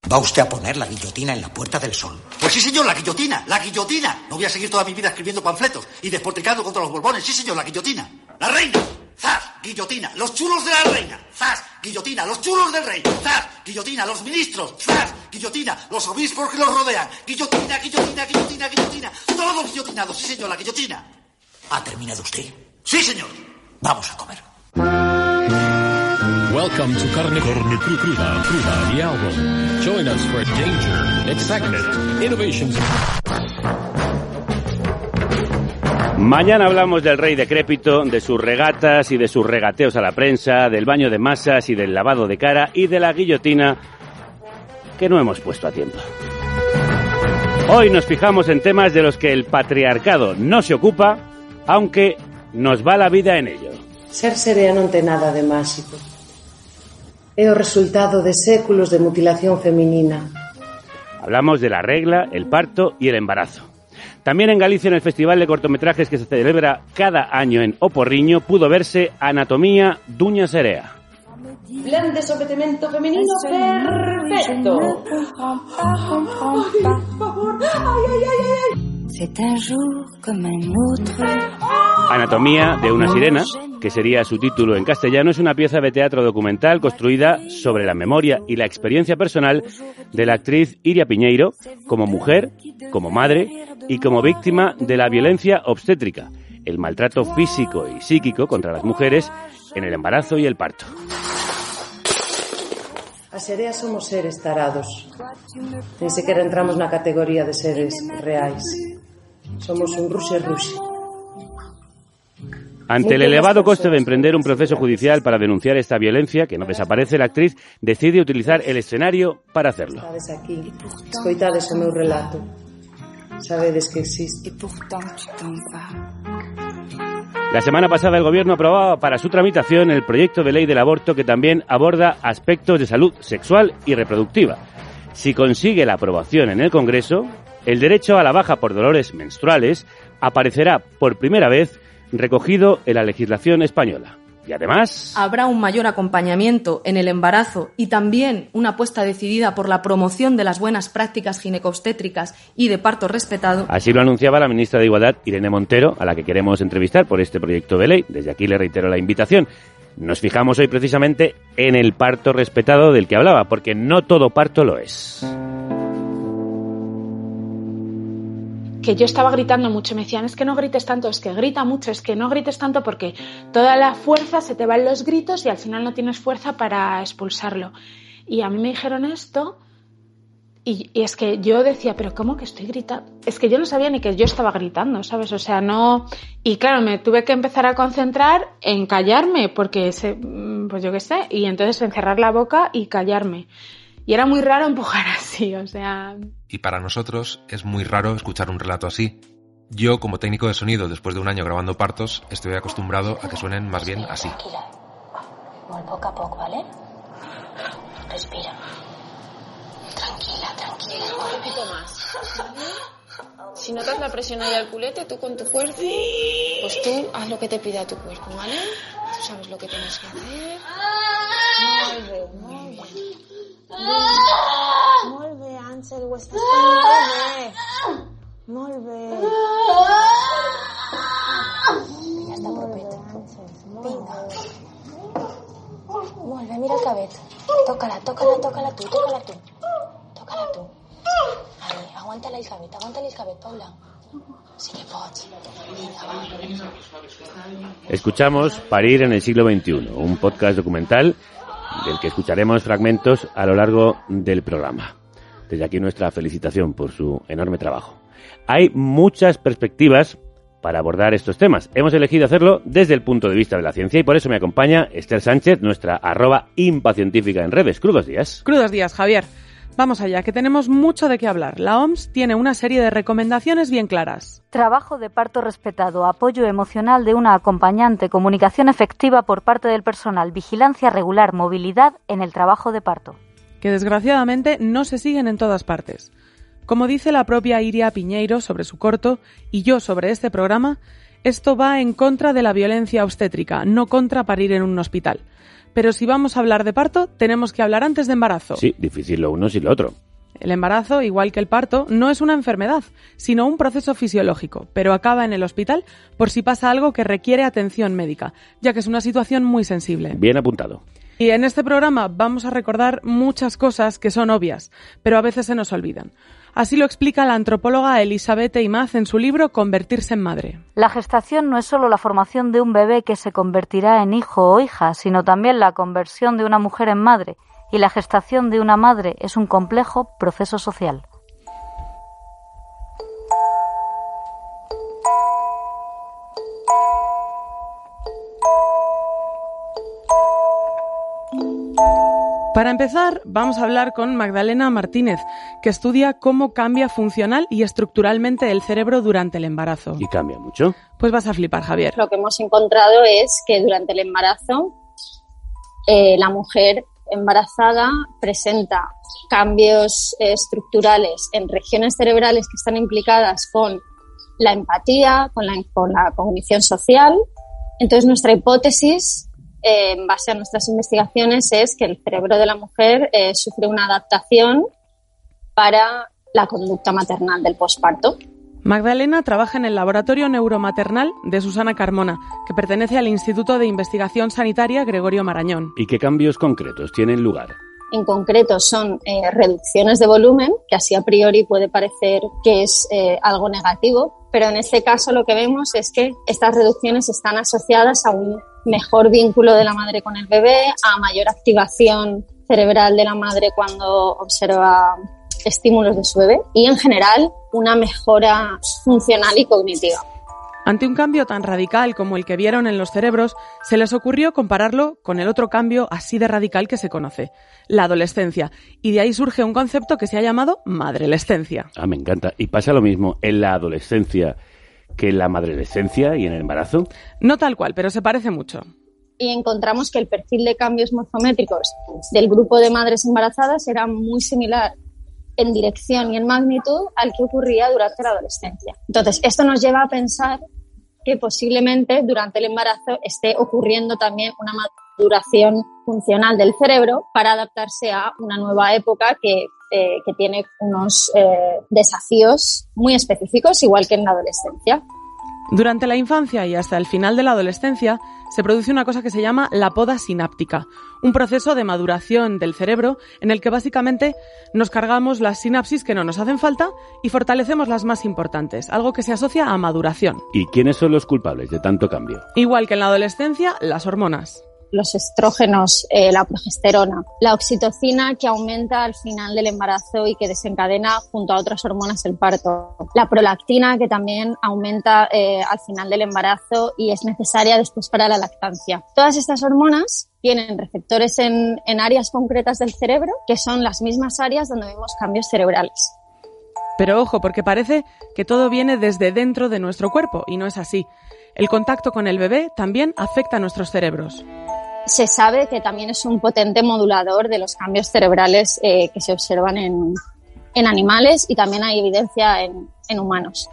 ¿Va usted a poner la guillotina en la Puerta del Sol? Pues sí, señor, la guillotina, la guillotina. No voy a seguir toda mi vida escribiendo panfletos y despotricando contra los Borbones. Sí, señor, la guillotina. La reina. ¡Zas! Guillotina. Los chulos de la reina. ¡Zas! Guillotina. Los chulos del rey. ¡Zas! Guillotina. Los ministros. ¡Zas! Guillotina. Los obispos que los rodean. Guillotina, guillotina, guillotina, guillotina. Todos guillotinados. Sí, señor, la guillotina. ¿Ha terminado usted? Sí, señor. Vamos a comer. Welcome to Carne Cruda y Album. Join us for danger, excitement, innovations. Mañana hablamos del rey decrépito, de sus regatas y de sus regateos a la prensa, del baño de masas y del lavado de cara y de la guillotina que no hemos puesto a tiempo. Hoy nos fijamos en temas de los que el patriarcado no se ocupa, aunque nos va la vida en ello. Ser serea non ten nada de máxico. É o resultado de séculos de mutilación feminina. Hablamos de la regla, el parto y el embarazo. También en Galicia, en el festival de cortometrajes que se celebra cada año en O Porriño, pudo verse Anatomía dunha serea. Plan de sometemento femenino perfecto. Ay, por favor. Ay. Anatomía de una sirena, que sería su título en castellano, es una pieza de teatro documental construida sobre la memoria y la experiencia personal de la actriz Iria Piñeiro como mujer, como madre y como víctima de la violencia obstétrica, el maltrato físico y psíquico contra las mujeres en el embarazo y el parto. As sereas somos seres tarados. Ni sequera entramos na categoría de seres reais. Somos un ruxe. Ante el elevado coste de emprender un proceso judicial para denunciar esta violencia, que no desaparece, la actriz decide utilizar el escenario para hacerlo. Estades aquí, escoitades o meu relato. Sabedes que existe. La semana pasada el Gobierno aprobaba para su tramitación el proyecto de ley del aborto, que también aborda aspectos de salud sexual y reproductiva. Si consigue la aprobación en el Congreso, el derecho a la baja por dolores menstruales aparecerá por primera vez recogido en la legislación española. Y además habrá un mayor acompañamiento en el embarazo y también una apuesta decidida por la promoción de las buenas prácticas ginecobstétricas y de parto respetado. Así lo anunciaba la ministra de Igualdad, Irene Montero, a la que queremos entrevistar por este proyecto de ley. Desde aquí le reitero la invitación. Nos fijamos hoy precisamente en el parto respetado del que hablaba, porque no todo parto lo es. Que yo estaba gritando mucho, me decían, es que no grites tanto, es que grita mucho, es que no grites tanto porque toda la fuerza se te va en los gritos y al final no tienes fuerza para expulsarlo. Y a mí me dijeron esto y es que yo decía, pero ¿cómo que estoy gritando? Es que yo no sabía ni que yo estaba gritando, ¿sabes? O sea, no... Y claro, me tuve que empezar a concentrar en callarme porque, pues yo qué sé, y entonces encerrar la boca y callarme. Y era muy raro empujar así, o sea... Y para nosotros es muy raro escuchar un relato así. Yo, como técnico de sonido, después de un año grabando partos, estoy acostumbrado a que suenen más bien así. Tranquila. Muy poco a poco, ¿vale? Respira. Tranquila. Un poquito más. Si notas la presión ahí al culete, tú con tu cuerpo, pues tú haz lo que te pida tu cuerpo, ¿vale? Tú sabes lo que tienes que hacer. Muy bien. Molt bé, Àngel, ho estàs fent molt bé. Ja està propet. Vinga. Molt bé, mira el cabet. Tócala tú. Tócala tú. Ahí, aguántale el cabet, Paula. Sí que pots. Vinga, va. Escuchamos Parir en el siglo XXI, un podcast documental del que escucharemos fragmentos a lo largo del programa. Desde aquí nuestra felicitación por su enorme trabajo. Hay muchas perspectivas para abordar estos temas. Hemos elegido hacerlo desde el punto de vista de la ciencia y por eso me acompaña Esther Sánchez, nuestra @impacientífica en redes. Crudos días. Crudos días, Javier. Vamos allá, que tenemos mucho de qué hablar. La OMS tiene una serie de recomendaciones bien claras. Trabajo de parto respetado, apoyo emocional de una acompañante, comunicación efectiva por parte del personal, vigilancia regular, movilidad en el trabajo de parto. Que desgraciadamente no se siguen en todas partes. Como dice la propia Iria Piñeiro sobre su corto y yo sobre este programa, esto va en contra de la violencia obstétrica, no contra parir en un hospital. Pero si vamos a hablar de parto, tenemos que hablar antes de embarazo. Sí, difícil lo uno sin lo otro. El embarazo, igual que el parto, no es una enfermedad, sino un proceso fisiológico, pero acaba en el hospital por si pasa algo que requiere atención médica, ya que es una situación muy sensible. Bien apuntado. Y en este programa vamos a recordar muchas cosas que son obvias, pero a veces se nos olvidan. Así lo explica la antropóloga Elizabeth Imaz en su libro Convertirse en madre. La gestación no es solo la formación de un bebé que se convertirá en hijo o hija, sino también la conversión de una mujer en madre. Y la gestación de una madre es un complejo proceso social. Para empezar, vamos a hablar con Magdalena Martínez, que estudia cómo cambia funcional y estructuralmente el cerebro durante el embarazo. ¿Y cambia mucho? Pues vas a flipar, Javier. Lo que hemos encontrado es que durante el embarazo la mujer embarazada presenta cambios estructurales en regiones cerebrales que están implicadas con la empatía, con la cognición social. Entonces, nuestra hipótesis, en base a nuestras investigaciones, es que el cerebro de la mujer sufre una adaptación para la conducta maternal del posparto. Magdalena trabaja en el Laboratorio Neuromaternal de Susana Carmona, que pertenece al Instituto de Investigación Sanitaria Gregorio Marañón. ¿Y qué cambios concretos tienen lugar? En concreto son reducciones de volumen, que así a priori puede parecer que es algo negativo, pero en este caso lo que vemos es que estas reducciones están asociadas a un mejor vínculo de la madre con el bebé, a mayor activación cerebral de la madre cuando observa estímulos de su bebé y, en general, una mejora funcional y cognitiva. Ante un cambio tan radical como el que vieron en los cerebros, se les ocurrió compararlo con el otro cambio así de radical que se conoce, la adolescencia, y de ahí surge un concepto que se ha llamado madrelescencia. Ah, me encanta. ¿Y pasa lo mismo en la adolescencia que en la madrelescencia y en el embarazo? No tal cual, pero se parece mucho. Y encontramos que el perfil de cambios morfométricos del grupo de madres embarazadas era muy similar en dirección y en magnitud al que ocurría durante la adolescencia. Entonces, esto nos lleva a pensar que posiblemente durante el embarazo esté ocurriendo también una maduración funcional del cerebro para adaptarse a una nueva época que tiene unos desafíos muy específicos, igual que en la adolescencia. Durante la infancia y hasta el final de la adolescencia se produce una cosa que se llama la poda sináptica, un proceso de maduración del cerebro en el que básicamente nos cargamos las sinapsis que no nos hacen falta y fortalecemos las más importantes, algo que se asocia a maduración. ¿Y quiénes son los culpables de tanto cambio? Igual que en la adolescencia, las hormonas. Los estrógenos, la progesterona, la oxitocina, que aumenta al final del embarazo y que desencadena junto a otras hormonas el parto, la prolactina, que también aumenta al final del embarazo y es necesaria después para la lactancia. Todas estas hormonas tienen receptores en áreas concretas del cerebro, que son las mismas áreas donde vemos cambios cerebrales. Pero ojo, porque parece que todo viene desde dentro de nuestro cuerpo y no es así. El contacto con el bebé también afecta a nuestros cerebros. Se sabe que también es un potente modulador de los cambios cerebrales que se observan en animales y también hay evidencia en humanos.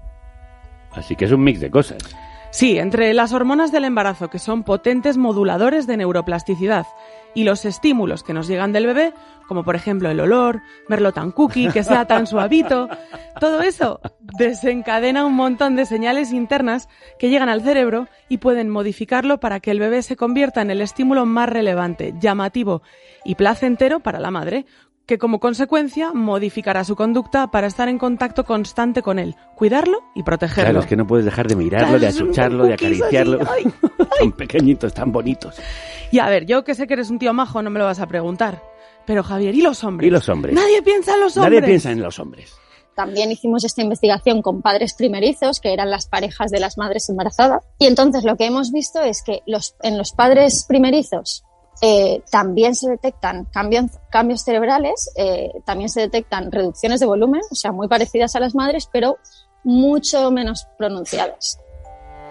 Así que es un mix de cosas. Sí, entre las hormonas del embarazo, que son potentes moduladores de neuroplasticidad, y los estímulos que nos llegan del bebé, como por ejemplo el olor, verlo tan cookie, que sea tan suavito, todo eso desencadena un montón de señales internas que llegan al cerebro y pueden modificarlo para que el bebé se convierta en el estímulo más relevante, llamativo y placentero para la madre, que como consecuencia modificará su conducta para estar en contacto constante con él, cuidarlo y protegerlo. Claro, es que no puedes dejar de mirarlo, claro, de achucharlo, de acariciarlo. Ay. Son pequeñitos, tan bonitos. Y a ver, yo que sé que eres un tío majo, no me lo vas a preguntar. Pero Javier, ¿y los hombres? ¿Y los hombres? Nadie piensa en los hombres. Nadie piensa en los hombres. También hicimos esta investigación con padres primerizos, que eran las parejas de las madres embarazadas. Y entonces lo que hemos visto es que en los padres primerizos también se detectan cambios cerebrales, también se detectan reducciones de volumen, o sea, muy parecidas a las madres, pero mucho menos pronunciadas.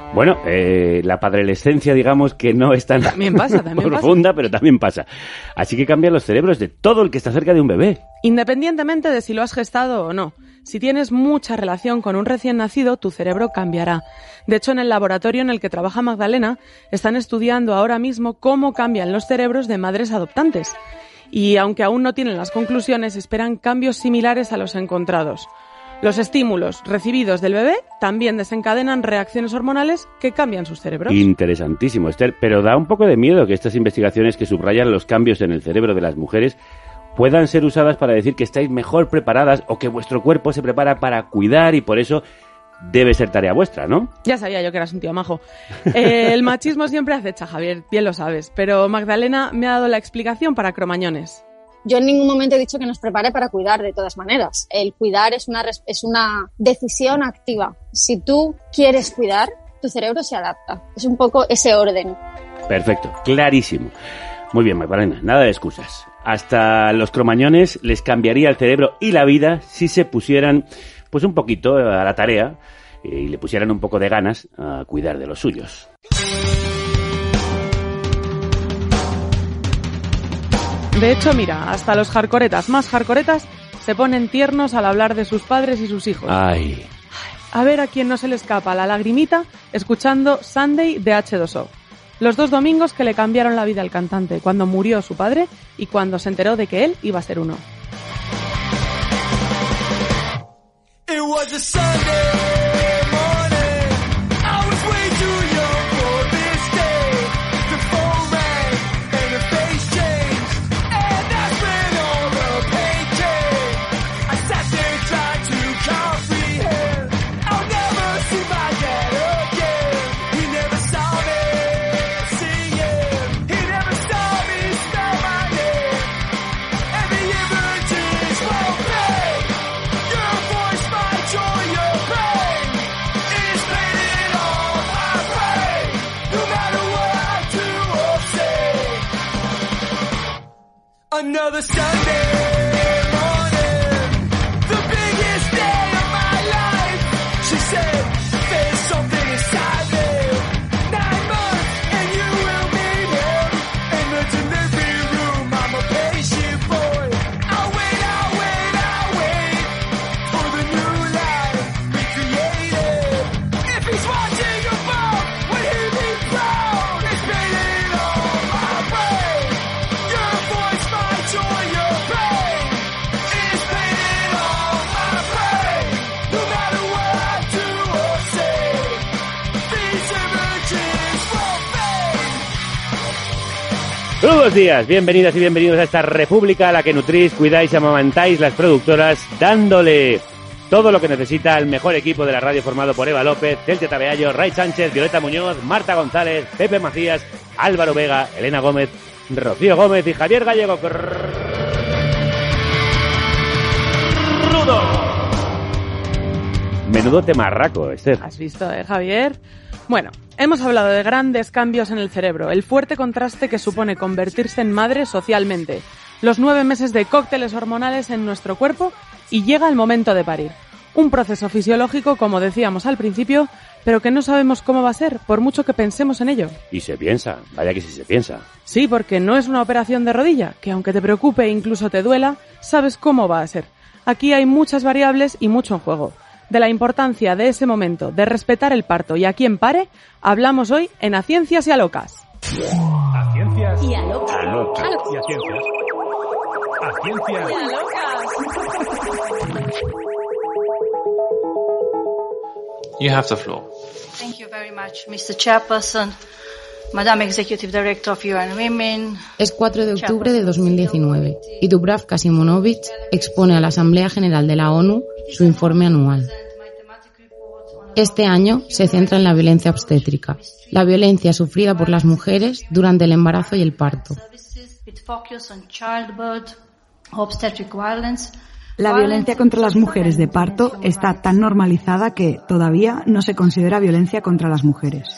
Bueno, la padrelescencia, digamos que no es tan también pasa. profunda, pero también pasa. Así que cambian los cerebros de todo el que está cerca de un bebé. Independientemente de si lo has gestado o no. Si tienes mucha relación con un recién nacido, tu cerebro cambiará. De hecho, en el laboratorio en el que trabaja Magdalena, están estudiando ahora mismo cómo cambian los cerebros de madres adoptantes. Y aunque aún no tienen las conclusiones, esperan cambios similares a los encontrados. Los estímulos recibidos del bebé también desencadenan reacciones hormonales que cambian sus cerebros. Interesantísimo, Esther, pero da un poco de miedo que estas investigaciones que subrayan los cambios en el cerebro de las mujeres puedan ser usadas para decir que estáis mejor preparadas o que vuestro cuerpo se prepara para cuidar y por eso debe ser tarea vuestra, ¿no? Ya sabía yo que eras un tío majo. El machismo siempre acecha, Javier, bien lo sabes, pero Magdalena me ha dado la explicación para Cromañones. Yo en ningún momento he dicho que nos prepare para cuidar, de todas maneras. El cuidar es una decisión activa. Si tú quieres cuidar, tu cerebro se adapta. Es un poco ese orden. Perfecto, clarísimo. Muy bien, Magdalena, nada de excusas. Hasta los cromañones les cambiaría el cerebro y la vida si se pusieran pues un poquito a la tarea y le pusieran un poco de ganas a cuidar de los suyos. De hecho, mira, hasta los hardcoretas más hardcoretas se ponen tiernos al hablar de sus padres y sus hijos. Ay. A ver a quién no se le escapa la lagrimita escuchando Sunday de H2O. Los 2 domingos que le cambiaron la vida al cantante, cuando murió su padre y cuando se enteró de que él iba a ser uno. It was a Sunday morning. I was way too young for this day. The phone rang and the face changed, and I spent all the paycheck. I sat there trying to comprehend. I'll never see my dad again. He never saw me singing. He never saw me spell my name. And the images will fade. Your voice, my joy, your pain is painted on my brain. No matter what I do or say. Another Sunday morning, the biggest day of my life. She said, there's something inside me. 9 months and you will meet him. In the delivery room, I'm a patient boy. I'll wait for the new life we created. If he's watching above, would he be proud? It's painted on my brain. Your voice, my joy, your pain is painted on my brain. No matter what I do or say, these images will fade. Buenos días, bienvenidas y bienvenidos a esta república a la que nutrís, cuidáis y amamantáis las productoras, dándole todo lo que necesita el mejor equipo de la radio formado por Eva López, Celtia Tabeallo, Ray Sánchez, Violeta Muñoz, Marta González, Pepe Macías, Álvaro Vega, Elena Gómez, Rocío Gómez y Javier Gallego. Menudo temarraco, Esther. ¿Has visto, Javier? Bueno, hemos hablado de grandes cambios en el cerebro, el fuerte contraste que supone convertirse en madre socialmente, los 9 meses de cócteles hormonales en nuestro cuerpo y llega el momento de parir. Un proceso fisiológico, como decíamos al principio, pero que no sabemos cómo va a ser, por mucho que pensemos en ello. Y se piensa, vaya que sí se piensa. Sí, porque no es una operación de rodilla, que aunque te preocupe e incluso te duela, sabes cómo va a ser. Aquí hay muchas variables y mucho en juego. De la importancia de ese momento, de respetar el parto y a quien pare, hablamos hoy en A Ciencias y a Locas. A Ciencias Y a Locas. Y a Ciencias. A Ciencias Y a Locas. You have the floor. Thank you very much, Mr. Chairperson, Madam Executive Director of UN Women. Es 4 de octubre de 2019 y Dubravka Simonovic expone a la Asamblea General de la ONU su informe anual. Este año se centra en la violencia obstétrica, la violencia sufrida por las mujeres durante el embarazo y el parto. La violencia contra las mujeres de parto está tan normalizada que todavía no se considera violencia contra las mujeres.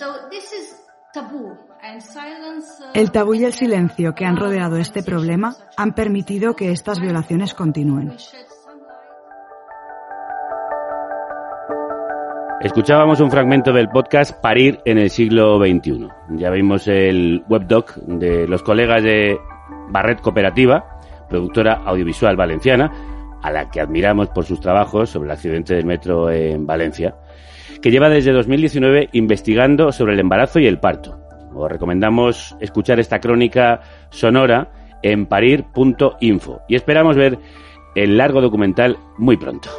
El tabú y el silencio que han rodeado este problema han permitido que estas violaciones continúen. Escuchábamos un fragmento del podcast Parir en el siglo XXI. Ya vimos el webdoc de los colegas de Barret Cooperativa, productora audiovisual valenciana, a la que admiramos por sus trabajos sobre el accidente del metro en Valencia, que lleva desde 2019 investigando sobre el embarazo y el parto. Os recomendamos escuchar esta crónica sonora en parir.info y esperamos ver el largo documental muy pronto.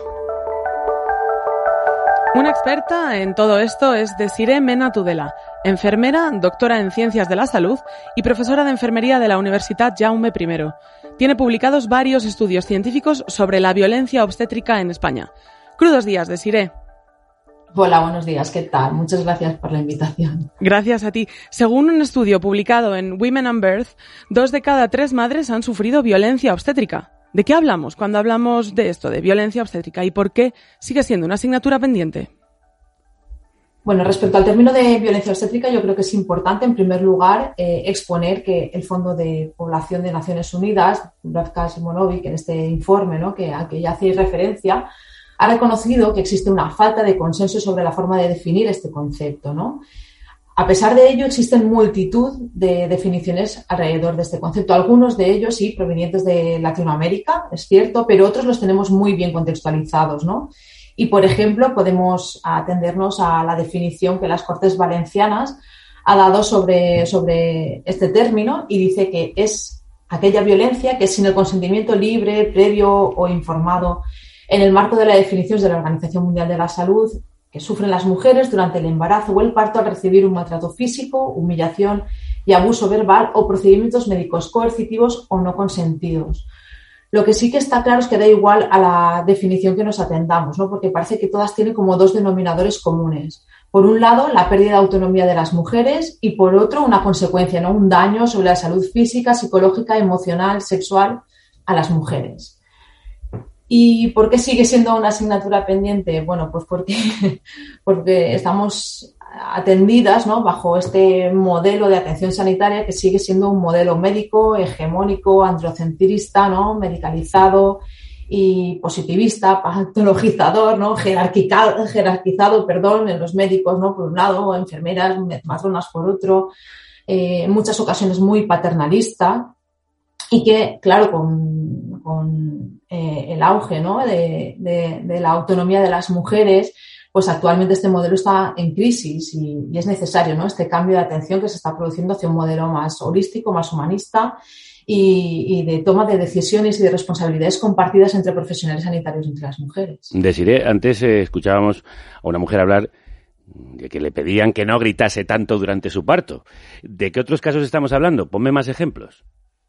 Una experta en todo esto es Desiré Mena Tudela, enfermera, doctora en Ciencias de la Salud y profesora de Enfermería de la Universitat Jaume I. Tiene publicados varios estudios científicos sobre la violencia obstétrica en España. Crudos días, Desiré. Hola, buenos días, ¿qué tal? Muchas gracias por la invitación. Gracias a ti. Según un estudio publicado en Women and Birth, 2 de cada 3 madres han sufrido violencia obstétrica. ¿De qué hablamos cuando hablamos de esto, de violencia obstétrica, y por qué sigue siendo una asignatura pendiente? Bueno, respecto al término de violencia obstétrica, yo creo que es importante, en primer lugar, exponer que el Fondo de Población de Naciones Unidas, Dubravka Simonovic, en este informe, ¿no?, que ya hacéis referencia, ha reconocido que existe una falta de consenso sobre la forma de definir este concepto, ¿no? A pesar de ello, existen multitud de definiciones alrededor de este concepto. Algunos de ellos, sí, provenientes de Latinoamérica, es cierto, pero otros los tenemos muy bien contextualizados, ¿no? Y, por ejemplo, podemos atendernos a la definición que las Cortes Valencianas ha dado sobre este término y dice que es aquella violencia que sin el consentimiento libre, previo o informado en el marco de las definiciones de la Organización Mundial de la Salud que sufren las mujeres durante el embarazo o el parto al recibir un maltrato físico, humillación y abuso verbal o procedimientos médicos coercitivos o no consentidos. Lo que sí que está claro es que da igual a la definición que nos atendamos, ¿no? Porque parece que todas tienen como 2 denominadores comunes. Por un lado, la pérdida de autonomía de las mujeres y por otro, una consecuencia, ¿no?, un daño sobre la salud física, psicológica, emocional, sexual a las mujeres. ¿Y por qué sigue siendo una asignatura pendiente? Bueno, pues porque estamos atendidas, ¿no?, bajo este modelo de atención sanitaria que sigue siendo un modelo médico, hegemónico, androcentrista, ¿no?, medicalizado y positivista, patologizador, ¿no?, jerarquizado, en los médicos, ¿no?, por un lado, enfermeras, matronas por otro, en muchas ocasiones muy paternalista y que, claro, con el auge, ¿no?, de la autonomía de las mujeres, pues actualmente este modelo está en crisis y es necesario, ¿no?, este cambio de atención que se está produciendo hacia un modelo más holístico, más humanista y de toma de decisiones y de responsabilidades compartidas entre profesionales sanitarios entre las mujeres. Desiré, antes escuchábamos a una mujer hablar de que le pedían que no gritase tanto durante su parto. ¿De qué otros casos estamos hablando? Ponme más ejemplos.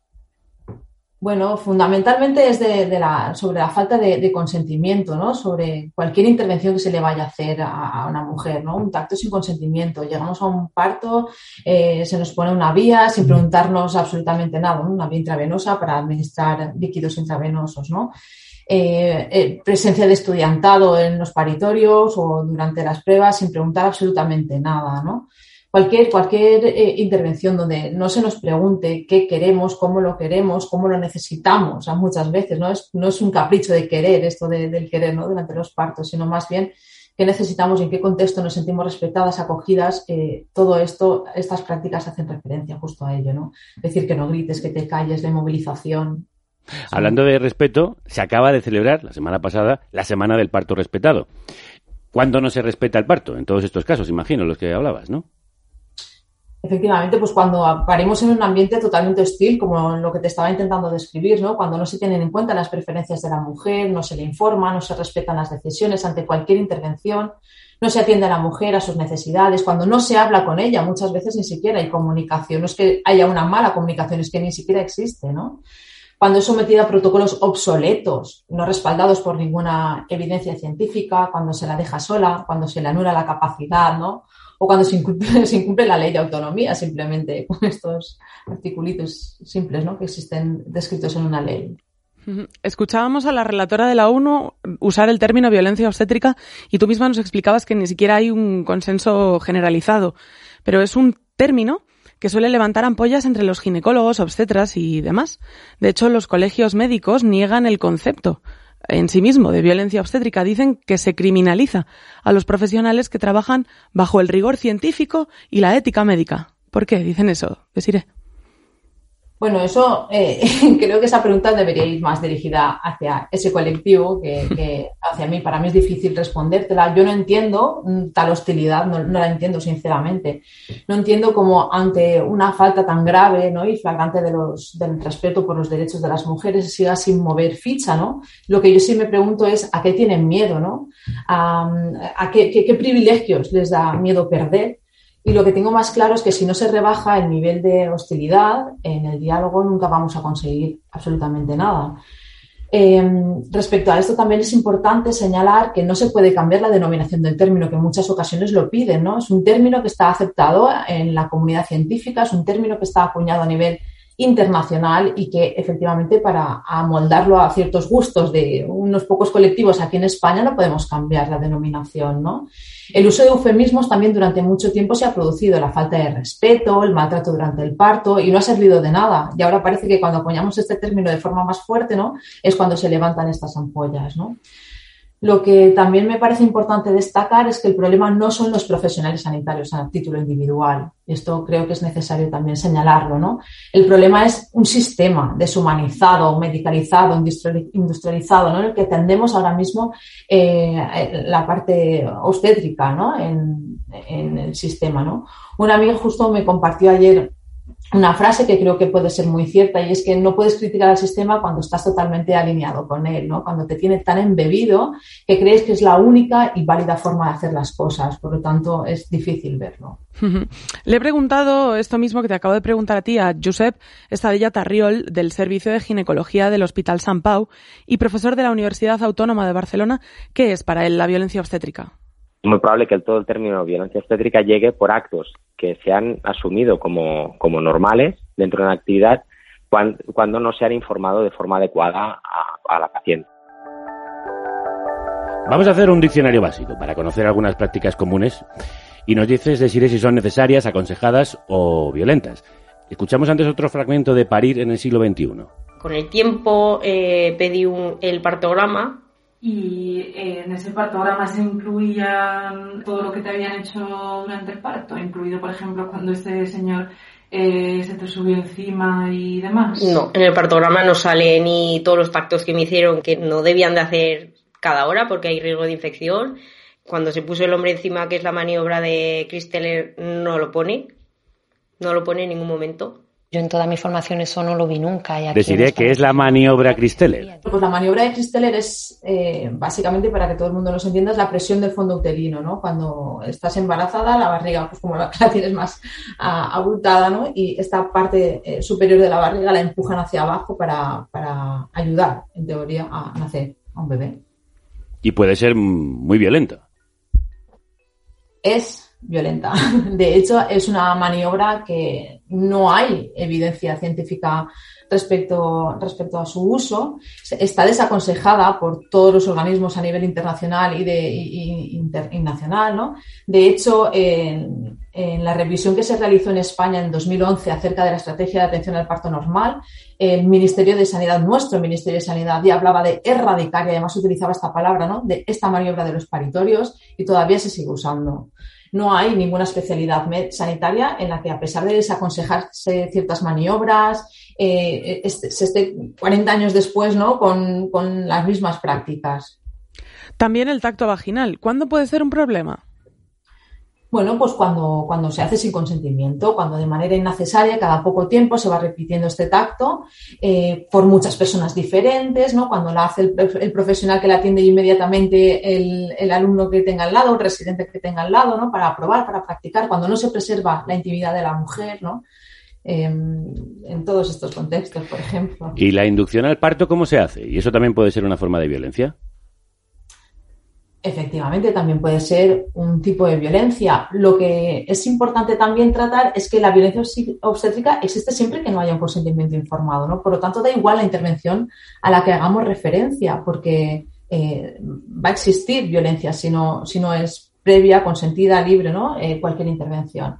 Bueno, fundamentalmente es sobre la falta de consentimiento, ¿no?, sobre cualquier intervención que se le vaya a hacer a una mujer, ¿no? Un tacto sin consentimiento. Llegamos a un parto, se nos pone una vía sin preguntarnos absolutamente nada, ¿no?, una vía intravenosa para administrar líquidos intravenosos, ¿no? Presencia de estudiantado en los paritorios o durante las pruebas sin preguntar absolutamente nada, ¿no? Cualquier intervención donde no se nos pregunte qué queremos, cómo lo necesitamos, o sea, muchas veces no es un capricho de querer esto del querer, ¿no?, durante los partos, sino más bien qué necesitamos y en qué contexto nos sentimos respetadas, acogidas. Todo esto, estas prácticas hacen referencia justo a ello, ¿no? Decir que no grites, que te calles, la inmovilización. Hablando de respeto, se acaba de celebrar la semana pasada la Semana del Parto Respetado. ¿Cuándo no se respeta el parto? En todos estos casos, imagino, los que hablabas, ¿no? Efectivamente, pues cuando parimos en un ambiente totalmente hostil, como lo que te estaba intentando describir, ¿no?, cuando no se tienen en cuenta las preferencias de la mujer, no se le informa, no se respetan las decisiones ante cualquier intervención, no se atiende a la mujer, a sus necesidades, cuando no se habla con ella, muchas veces ni siquiera hay comunicación, no es que haya una mala comunicación, es que ni siquiera existe, ¿no? Cuando es sometida a protocolos obsoletos, no respaldados por ninguna evidencia científica, cuando se la deja sola, cuando se le anula la capacidad, ¿no?, o cuando se incumple la ley de autonomía, simplemente con estos articulitos simples, ¿no?, que existen descritos en una ley. Escuchábamos a la relatora de la ONU usar el término violencia obstétrica y tú misma nos explicabas que ni siquiera hay un consenso generalizado, pero es un término que suele levantar ampollas entre los ginecólogos, obstetras y demás. De hecho, los colegios médicos niegan el concepto. en sí mismo de violencia obstétrica. Dicen que se criminaliza a los profesionales que trabajan bajo el rigor científico y la ética médica. ¿Por qué dicen eso, Desiree? Bueno, eso creo que esa pregunta debería ir más dirigida hacia ese colectivo que hacia mí. Para mí es difícil respondértela. Yo no entiendo tal hostilidad, no la entiendo sinceramente. No entiendo cómo ante una falta tan grave, ¿no?, y flagrante del respeto por los derechos de las mujeres siga sin mover ficha, ¿no? Lo que yo sí me pregunto es a qué tienen miedo, ¿no? A qué privilegios les da miedo perder. Y lo que tengo más claro es que si no se rebaja el nivel de hostilidad en el diálogo, nunca vamos a conseguir absolutamente nada. Respecto a esto también es importante señalar que no se puede cambiar la denominación del término, que en muchas ocasiones lo piden, ¿no? Es un término que está aceptado en la comunidad científica, es un término que está acuñado a nivel internacional y que efectivamente para amoldarlo a ciertos gustos de unos pocos colectivos aquí en España no podemos cambiar la denominación, ¿no? El uso de eufemismos también durante mucho tiempo se ha producido, la falta de respeto, el maltrato durante el parto, y no ha servido de nada. Y ahora parece que cuando acuñamos este término de forma más fuerte, ¿no?, es cuando se levantan estas ampollas, ¿no? Lo que también me parece importante destacar es que el problema no son los profesionales sanitarios a título individual. Esto creo que es necesario también señalarlo, ¿no? El problema es un sistema deshumanizado, medicalizado, industrializado, ¿no?, en el que tendemos ahora mismo la parte obstétrica, ¿no?, en el sistema, ¿no? Un amigo justo me compartió ayer una frase que creo que puede ser muy cierta, y es que no puedes criticar al sistema cuando estás totalmente alineado con él, ¿no? Cuando te tiene tan embebido que crees que es la única y válida forma de hacer las cosas. Por lo tanto, es difícil verlo. Le he preguntado esto mismo que te acabo de preguntar a ti, a Josep Estadella Tarriol, del Servicio de Ginecología del Hospital Sant Pau y profesor de la Universidad Autónoma de Barcelona. ¿Qué es para él la violencia obstétrica? Es muy probable que todo el término violencia obstétrica llegue por actos que se han asumido como normales dentro de una actividad cuando no se han informado de forma adecuada a la paciente. Vamos a hacer un diccionario básico para conocer algunas prácticas comunes y nos dices, Desiree, si son necesarias, aconsejadas o violentas. Escuchamos antes otro fragmento de Parir en el siglo XXI. Con el tiempo pedí el partograma. Y en ese partograma se incluía todo lo que te habían hecho durante el parto, incluido, por ejemplo, cuando este señor se te subió encima y demás. No, en el partograma no sale ni todos los tactos que me hicieron, que no debían de hacer cada hora porque hay riesgo de infección. Cuando se puso el hombre encima, que es la maniobra de Christeller, no lo pone en ningún momento. Yo en toda mi formación eso no lo vi nunca. Desiree, ¿qué es la maniobra Christeller? Pues la maniobra de Christeller es, básicamente, para que todo el mundo nos entienda, es la presión del fondo uterino, ¿no? Cuando estás embarazada, la barriga, pues como la tienes más abultada, ¿no? Y esta parte superior de la barriga la empujan hacia abajo para ayudar, en teoría, a nacer a un bebé. Y puede ser muy violenta. Es violenta. De hecho, es una maniobra que no hay evidencia científica respecto a su uso. Está desaconsejada por todos los organismos a nivel internacional y nacional, ¿no? De hecho, en la revisión que se realizó en España en 2011 acerca de la estrategia de atención al parto normal, el Ministerio de Sanidad, nuestro Ministerio de Sanidad, ya hablaba de erradicar, y además utilizaba esta palabra, ¿no?, de esta maniobra de los paritorios, y todavía se sigue usando. No hay ninguna especialidad sanitaria en la que, a pesar de desaconsejarse ciertas maniobras, se esté 40 años después, ¿no?, con las mismas prácticas. También el tacto vaginal. ¿Cuándo puede ser un problema? Bueno, pues cuando se hace sin consentimiento, cuando de manera innecesaria, cada poco tiempo se va repitiendo este tacto por muchas personas diferentes, ¿no? Cuando la hace el profesional que la atiende inmediatamente el alumno que tenga al lado, el residente que tenga al lado, ¿no?, para probar, para practicar, cuando no se preserva la intimidad de la mujer, ¿no? En todos estos contextos, por ejemplo. ¿Y la inducción al parto cómo se hace? ¿Y eso también puede ser una forma de violencia? Efectivamente, también puede ser un tipo de violencia. Lo que es importante también tratar es que la violencia obstétrica existe siempre que no haya un consentimiento informado, ¿no? Por lo tanto, da igual la intervención a la que hagamos referencia, porque va a existir violencia si no es previa, consentida, libre, ¿no? Cualquier intervención.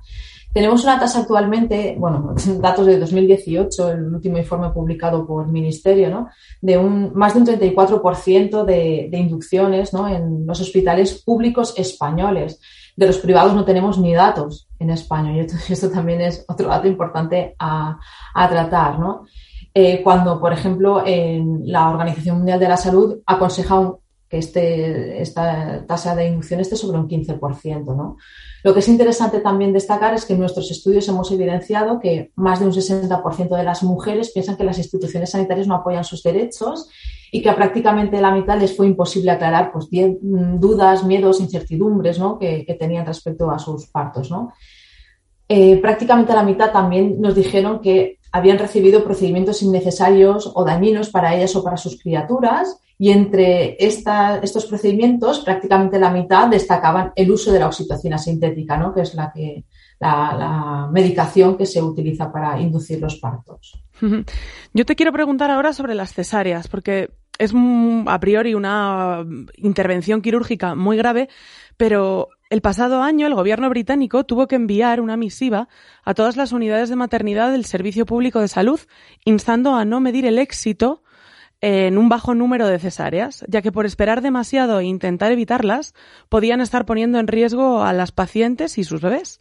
Tenemos una tasa actualmente, bueno, datos de 2018, el último informe publicado por Ministerio, ¿no? De más de un 34% de inducciones, ¿no? En los hospitales públicos españoles. De los privados no tenemos ni datos en España, y esto también es otro dato importante a tratar, ¿no? Cuando, por ejemplo, la Organización Mundial de la Salud aconseja que esta tasa de inducción esté sobre un 15%, ¿no? Lo que es interesante también destacar es que en nuestros estudios hemos evidenciado que más de un 60% de las mujeres piensan que las instituciones sanitarias no apoyan sus derechos y que a prácticamente la mitad les fue imposible aclarar pues, dudas, miedos, incertidumbres, ¿no? que tenían respecto a sus partos, ¿no? Prácticamente la mitad también nos dijeron que habían recibido procedimientos innecesarios o dañinos para ellas o para sus criaturas, y entre estos procedimientos prácticamente la mitad destacaban el uso de la oxitocina sintética, ¿no? Que es la medicación que se utiliza para inducir los partos. Yo te quiero preguntar ahora sobre las cesáreas, porque es a priori una intervención quirúrgica muy grave, pero el pasado año el gobierno británico tuvo que enviar una misiva a todas las unidades de maternidad del Servicio Público de Salud, instando a no medir el éxito en un bajo número de cesáreas, ya que por esperar demasiado e intentar evitarlas, podían estar poniendo en riesgo a las pacientes y sus bebés.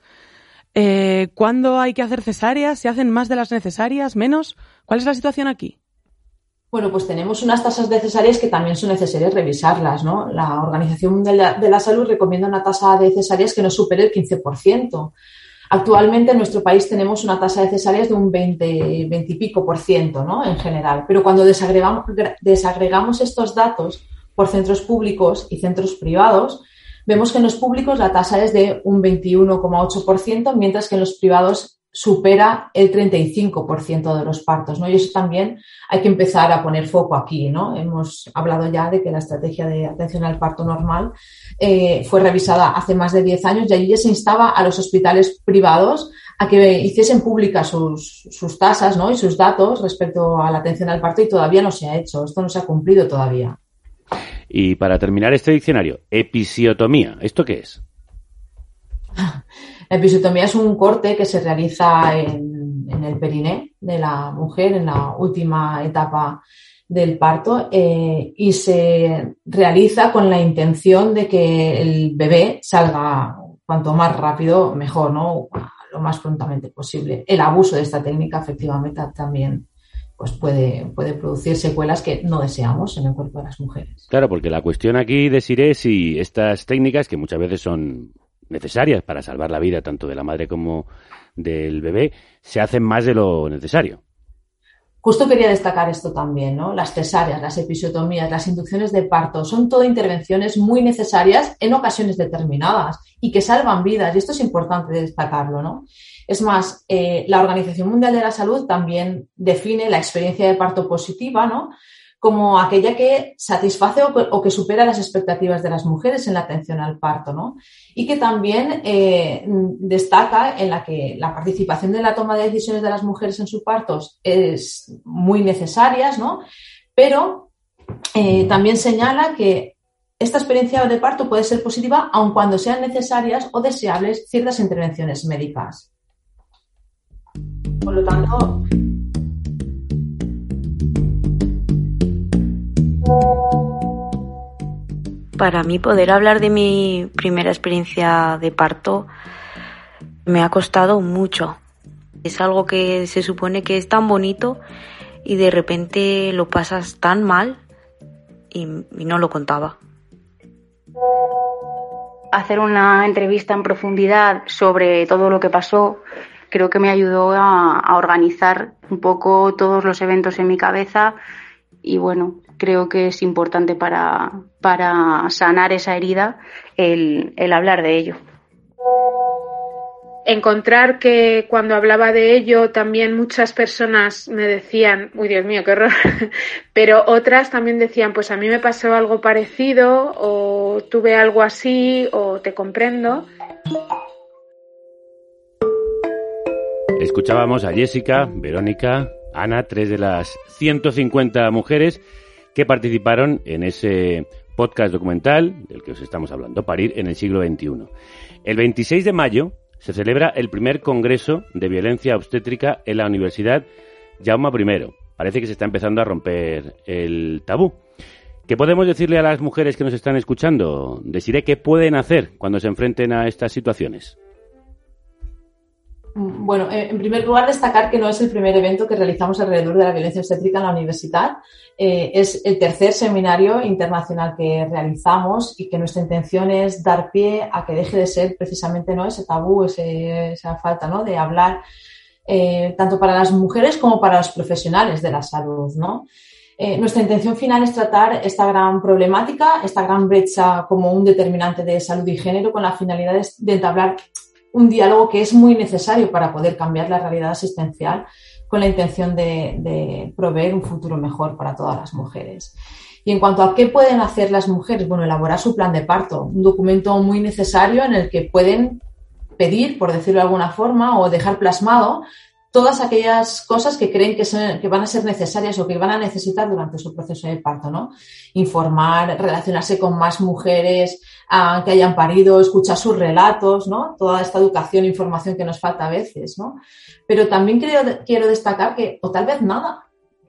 ¿Cuándo hay que hacer cesáreas? ¿Se hacen más de las necesarias? ¿Menos? ¿Cuál es la situación aquí? Bueno, pues tenemos unas tasas de cesáreas que también son necesarias revisarlas, ¿no? La Organización Mundial de la Salud recomienda una tasa de cesáreas que no supere el 15%. Actualmente en nuestro país tenemos una tasa de cesáreas de un 20 y pico por ciento, ¿no? En general. Pero cuando desagregamos estos datos por centros públicos y centros privados, vemos que en los públicos la tasa es de un 21,8%, mientras que en los privados supera el 35% de los partos, ¿no? Y eso también hay que empezar a poner foco aquí, ¿no? Hemos hablado ya de que la estrategia de atención al parto normal fue revisada hace más de 10 años y allí ya se instaba a los hospitales privados a que hiciesen públicas sus tasas, ¿no? Y sus datos respecto a la atención al parto, y todavía no se ha hecho, esto no se ha cumplido todavía. Y para terminar este diccionario, episiotomía, ¿esto qué es? La episiotomía es un corte que se realiza en el periné de la mujer en la última etapa del parto y se realiza con la intención de que el bebé salga cuanto más rápido mejor, ¿no? Lo más prontamente posible. El abuso de esta técnica efectivamente también pues puede producir secuelas que no deseamos en el cuerpo de las mujeres. Claro, porque la cuestión aquí, Desiree, es si estas técnicas, que muchas veces son necesarias para salvar la vida tanto de la madre como del bebé, se hacen más de lo necesario. Justo quería destacar esto también, ¿no? Las cesáreas, las episiotomías, las inducciones de parto, son todo intervenciones muy necesarias en ocasiones determinadas y que salvan vidas, y esto es importante destacarlo, ¿no? Es más, la Organización Mundial de la Salud también define la experiencia de parto positiva, ¿no? Como aquella que satisface o que supera las expectativas de las mujeres en la atención al parto, ¿no? Y que también destaca en la que la participación de la toma de decisiones de las mujeres en sus partos es muy necesarias, ¿no? Pero también señala que esta experiencia de parto puede ser positiva aun cuando sean necesarias o deseables ciertas intervenciones médicas. Por lo tanto, para mí poder hablar de mi primera experiencia de parto me ha costado mucho. Es algo que se supone que es tan bonito y de repente lo pasas tan mal y no lo contaba. Hacer una entrevista en profundidad sobre todo lo que pasó creo que me ayudó a organizar un poco todos los eventos en mi cabeza y bueno, creo que es importante para sanar esa herida el hablar de ello. Encontrar que cuando hablaba de ello también muchas personas me decían, uy Dios mío, qué horror, pero otras también decían, pues a mí me pasó algo parecido o tuve algo así o te comprendo. Escuchábamos a Jessica, Verónica, Ana, 3 de las 150 mujeres que participaron en ese podcast documental del que os estamos hablando, Parir en el siglo XXI. El 26 de mayo se celebra el primer Congreso de Violencia Obstétrica en la Universidad Jaume I. Parece que se está empezando a romper el tabú. ¿Qué podemos decirle a las mujeres que nos están escuchando? Desiré, ¿qué pueden hacer cuando se enfrenten a estas situaciones? Bueno, en primer lugar, destacar que no es el primer evento que realizamos alrededor de la violencia obstétrica en la universidad. Es el tercer seminario internacional que realizamos y que nuestra intención es dar pie a que deje de ser precisamente, ¿no?, ese tabú, esa falta, ¿no?, de hablar tanto para las mujeres como para los profesionales de la salud, ¿no? Nuestra intención final es tratar esta gran problemática, esta gran brecha como un determinante de salud y género, con la finalidad de entablar un diálogo que es muy necesario para poder cambiar la realidad asistencial, con la intención de proveer un futuro mejor para todas las mujeres. Y en cuanto a qué pueden hacer las mujeres, bueno, elaborar su plan de parto, un documento muy necesario en el que pueden pedir, por decirlo de alguna forma, o dejar plasmado todas aquellas cosas que creen que van a ser necesarias o que van a necesitar durante su proceso de parto, ¿no? Informar, relacionarse con más mujeres que hayan parido, escuchar sus relatos, ¿no? Toda esta educación e información que nos falta a veces, ¿no? Pero también quiero destacar que, o tal vez nada,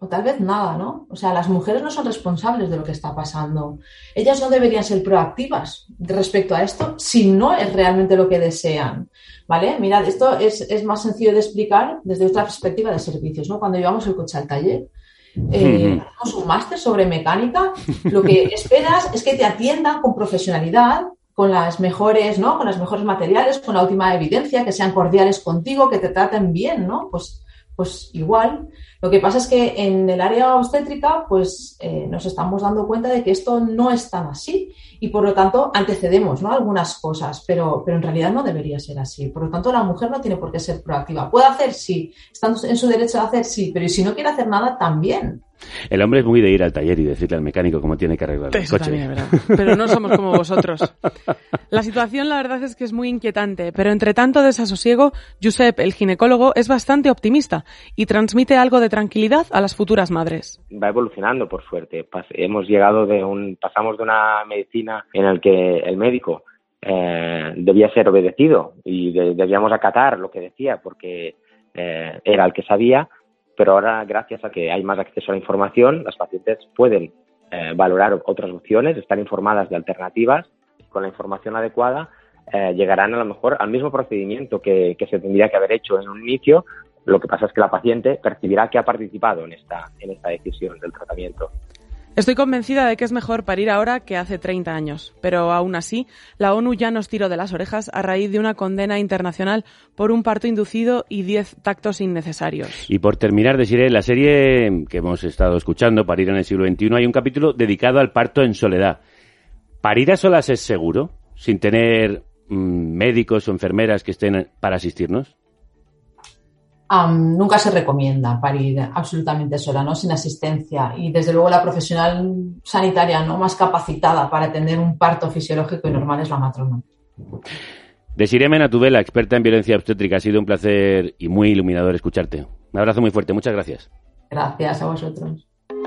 ¿no? O sea, las mujeres no son responsables de lo que está pasando. Ellas no deberían ser proactivas respecto a esto si no es realmente lo que desean, ¿vale? Mirad, esto es más sencillo de explicar desde otra perspectiva de servicios, ¿no? Cuando llevamos el coche al taller, hacemos un máster sobre mecánica, lo que esperas es que te atiendan con profesionalidad, con las mejores, ¿no?, con los mejores materiales, con la última evidencia, que sean cordiales contigo, que te traten bien, ¿no? Pues igual. Lo que pasa es que en el área obstétrica pues nos estamos dando cuenta de que esto no es tan así y por lo tanto antecedemos, ¿no?, algunas cosas, pero en realidad no debería ser así. Por lo tanto, la mujer no tiene por qué ser proactiva. ¿Puede hacer? Sí. ¿Está en su derecho de hacer? Sí. Pero ¿y si no quiere hacer nada? También. El hombre es muy de ir al taller y decirle al mecánico cómo tiene que arreglar el coche. También, ¿verdad? Pero no somos como vosotros. La situación, la verdad, es que es muy inquietante, pero entre tanto desasosiego, Josep, el ginecólogo, es bastante optimista y transmite algo de tranquilidad a las futuras madres. Va evolucionando, por suerte. Pasamos de una medicina en la que el médico debía ser obedecido y debíamos acatar lo que decía porque era el que sabía. Pero ahora, gracias a que hay más acceso a la información, las pacientes pueden valorar otras opciones, estar informadas de alternativas. Con la información adecuada llegarán a lo mejor al mismo procedimiento que se tendría que haber hecho en un inicio. Lo que pasa es que la paciente percibirá que ha participado en esta decisión del tratamiento. Estoy convencida de que es mejor parir ahora que hace 30 años, pero aún así, la ONU ya nos tiró de las orejas a raíz de una condena internacional por un parto inducido y 10 tactos innecesarios. Y por terminar, Desiree, en la serie que hemos estado escuchando, Parir en el siglo XXI, hay un capítulo dedicado al parto en soledad. ¿Parir a solas es seguro, sin tener médicos o enfermeras que estén para asistirnos? Nunca se recomienda parir absolutamente sola, ¿no?, sin asistencia. Y desde luego la profesional sanitaria, ¿no?, más capacitada para atender un parto fisiológico y normal es la matrona. Desiree Mena Tudela, experta en violencia obstétrica, ha sido un placer y muy iluminador escucharte. Un abrazo muy fuerte, muchas gracias. Gracias a vosotros.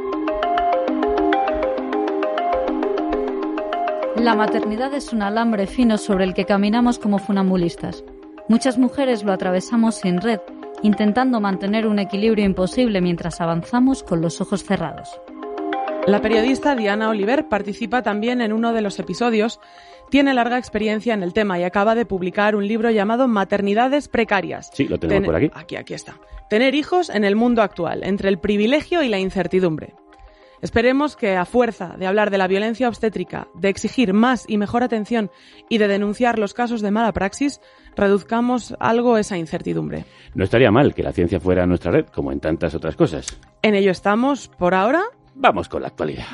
La maternidad es un alambre fino sobre el que caminamos como funambulistas. Muchas mujeres lo atravesamos sin red, intentando mantener un equilibrio imposible mientras avanzamos con los ojos cerrados. La periodista Diana Oliver participa también en uno de los episodios. Tiene larga experiencia en el tema y acaba de publicar un libro llamado Maternidades precarias. Sí, lo tenemos por aquí. Aquí está. Tener hijos en el mundo actual, entre el privilegio y la incertidumbre. Esperemos que, a fuerza de hablar de la violencia obstétrica, de exigir más y mejor atención y de denunciar los casos de mala praxis, reduzcamos algo esa incertidumbre. No estaría mal que la ciencia fuera nuestra red, como en tantas otras cosas. En ello estamos, por ahora. Vamos con la actualidad.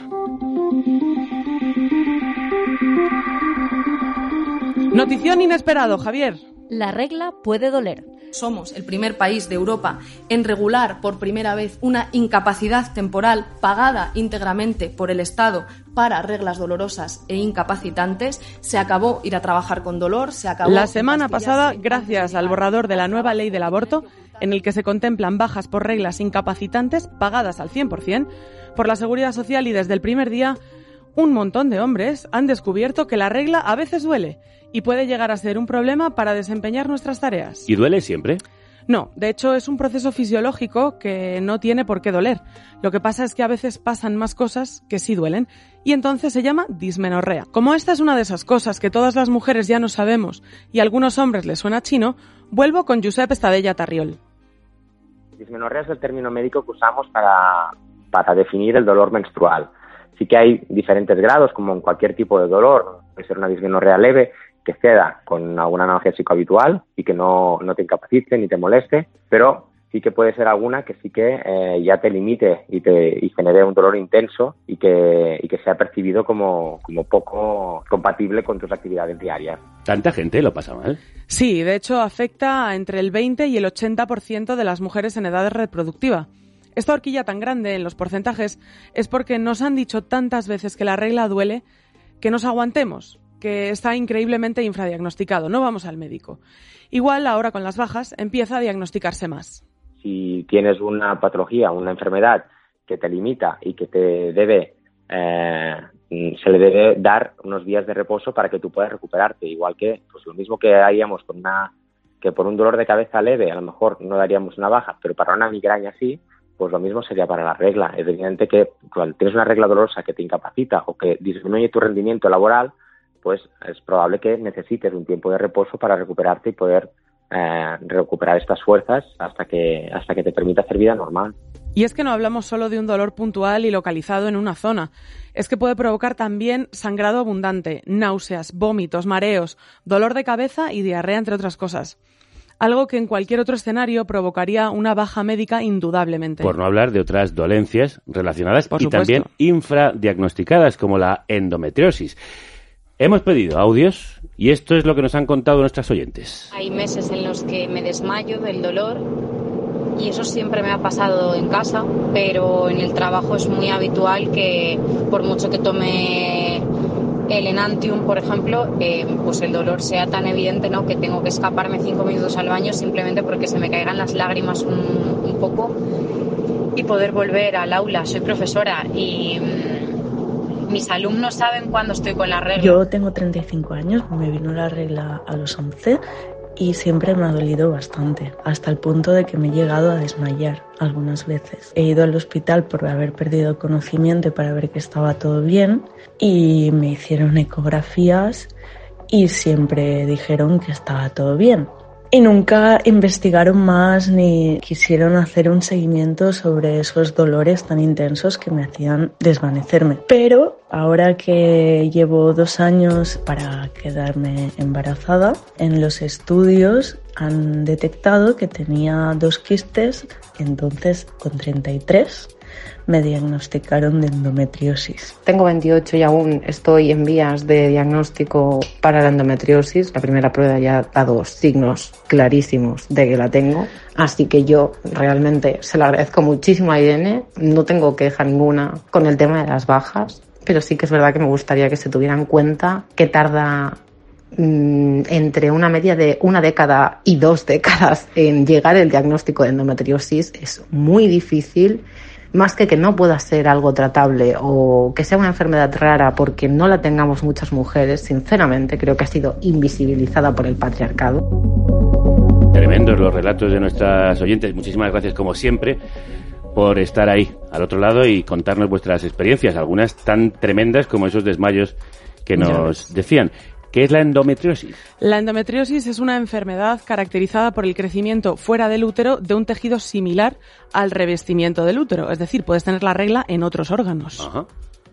Notición inesperado, Javier. La regla puede doler. Somos el primer país de Europa en regular por primera vez una incapacidad temporal pagada íntegramente por el Estado para reglas dolorosas e incapacitantes. Se acabó ir a trabajar con dolor, se acabó... La semana pasada, gracias al borrador de la nueva ley del aborto, en el que se contemplan bajas por reglas incapacitantes pagadas al 100% por la Seguridad Social y desde el primer día, un montón de hombres han descubierto que la regla a veces duele y puede llegar a ser un problema para desempeñar nuestras tareas. ¿Y duele siempre? No, de hecho es un proceso fisiológico que no tiene por qué doler. Lo que pasa es que a veces pasan más cosas que sí duelen y entonces se llama dismenorrea. Como esta es una de esas cosas que todas las mujeres ya no sabemos y a algunos hombres les suena chino, vuelvo con Josep Estadella Tarriol. Dismenorrea es el término médico que usamos para definir el dolor menstrual. Sí que hay diferentes grados, como en cualquier tipo de dolor. Puede ser una dismenorrea leve, que ceda con algún analgésico habitual y que no te incapacite ni te moleste, pero sí que puede ser alguna que sí que ya te limite y genere un dolor intenso y que sea percibido como poco compatible con tus actividades diarias. ¿Tanta gente lo pasa mal? Sí, de hecho afecta a entre el 20 y el 80% de las mujeres en edad reproductiva. Esta horquilla tan grande en los porcentajes es porque nos han dicho tantas veces que la regla duele que nos aguantemos, que está increíblemente infradiagnosticado, no vamos al médico. Igual ahora con las bajas empieza a diagnosticarse más. Si tienes una patología, una enfermedad que te limita y que te debe, se le debe dar unos días de reposo para que tú puedas recuperarte, igual que pues lo mismo que haríamos que por un dolor de cabeza leve a lo mejor no daríamos una baja, pero para una migraña sí, pues lo mismo sería para la regla. Es evidente que cuando tienes una regla dolorosa que te incapacita o que disminuye tu rendimiento laboral, pues es probable que necesites un tiempo de reposo para recuperarte y poder recuperar estas fuerzas hasta que te permita hacer vida normal. Y es que no hablamos solo de un dolor puntual y localizado en una zona. Es que puede provocar también sangrado abundante, náuseas, vómitos, mareos, dolor de cabeza y diarrea, entre otras cosas. Algo que en cualquier otro escenario provocaría una baja médica indudablemente. Por no hablar de otras dolencias relacionadas Por y supuesto. también infradiagnosticadas, como la endometriosis. Hemos pedido audios y esto es lo que nos han contado nuestras oyentes. Hay meses en los que me desmayo del dolor y eso siempre me ha pasado en casa, pero en el trabajo es muy habitual que por mucho que tome el Enantium, por ejemplo, pues el dolor sea tan evidente, ¿no?, que tengo que escaparme 5 minutos al baño simplemente porque se me caigan las lágrimas un poco y poder volver al aula. Soy profesora y mis alumnos saben cuándo estoy con la regla. Yo tengo 35 años, me vino la regla a los 11 y siempre me ha dolido bastante, hasta el punto de que me he llegado a desmayar algunas veces. He ido al hospital por haber perdido conocimiento para ver que estaba todo bien y me hicieron ecografías y siempre dijeron que estaba todo bien. Y nunca investigaron más ni quisieron hacer un seguimiento sobre esos dolores tan intensos que me hacían desvanecerme. Pero ahora que llevo 2 años para quedarme embarazada, en los estudios han detectado que tenía 2 quistes, entonces con 33 me diagnosticaron de endometriosis. Tengo 28 y aún estoy en vías de diagnóstico para la endometriosis. La primera prueba ya ha dado signos clarísimos de que la tengo. Así que yo realmente se lo agradezco muchísimo a Irene. No tengo queja ninguna con el tema de las bajas, pero sí que es verdad que me gustaría que se tuviera en cuenta que tarda entre una media de 1 década y 2 décadas en llegar el diagnóstico de endometriosis. Es muy difícil. Más que no pueda ser algo tratable o que sea una enfermedad rara porque no la tengamos muchas mujeres, sinceramente creo que ha sido invisibilizada por el patriarcado. Tremendos los relatos de nuestras oyentes. Muchísimas gracias, como siempre, por estar ahí, al otro lado, y contarnos vuestras experiencias, algunas tan tremendas como esos desmayos que nos decían. ¿Qué es la endometriosis? La endometriosis es una enfermedad caracterizada por el crecimiento fuera del útero de un tejido similar al revestimiento del útero. Es decir, puedes tener la regla en otros órganos. Ajá.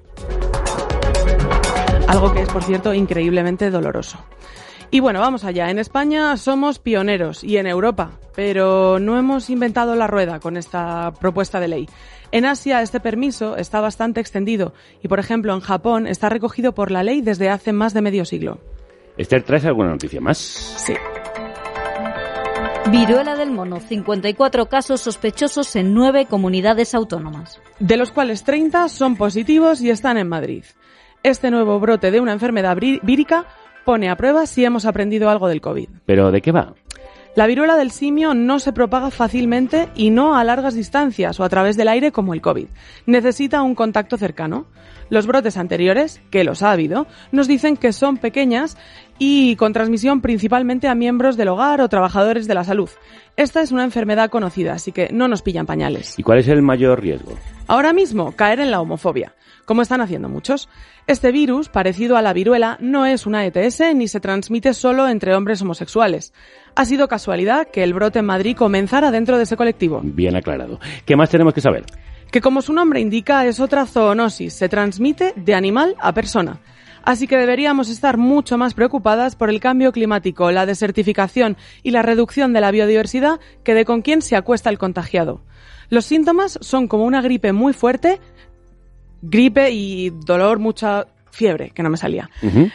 Algo que es, por cierto, increíblemente doloroso. Y bueno, vamos allá. En España somos pioneros y en Europa, pero no hemos inventado la rueda con esta propuesta de ley. En Asia este permiso está bastante extendido y, por ejemplo, en Japón está recogido por la ley desde hace más de medio siglo. Esther, ¿traes alguna noticia más? Sí. Viruela del mono, 54 casos sospechosos en 9 comunidades autónomas. De los cuales 30 son positivos y están en Madrid. Este nuevo brote de una enfermedad vírica pone a prueba si hemos aprendido algo del COVID. ¿Pero de qué va? La viruela del simio no se propaga fácilmente y no a largas distancias o a través del aire como el COVID. Necesita un contacto cercano. Los brotes anteriores, que los ha habido, nos dicen que son pequeñas y con transmisión principalmente a miembros del hogar o trabajadores de la salud. Esta es una enfermedad conocida, así que no nos pillan pañales. ¿Y cuál es el mayor riesgo? Ahora mismo, caer en la homofobia, como están haciendo muchos. Este virus, parecido a la viruela, no es una ETS ni se transmite solo entre hombres homosexuales. Ha sido casualidad que el brote en Madrid comenzara dentro de ese colectivo. Bien aclarado. ¿Qué más tenemos que saber? Que como su nombre indica, es otra zoonosis, se transmite de animal a persona. Así que deberíamos estar mucho más preocupadas por el cambio climático, la desertificación y la reducción de la biodiversidad que de con quién se acuesta el contagiado. Los síntomas son como una gripe muy fuerte, gripe y dolor, mucha fiebre, que no me salía,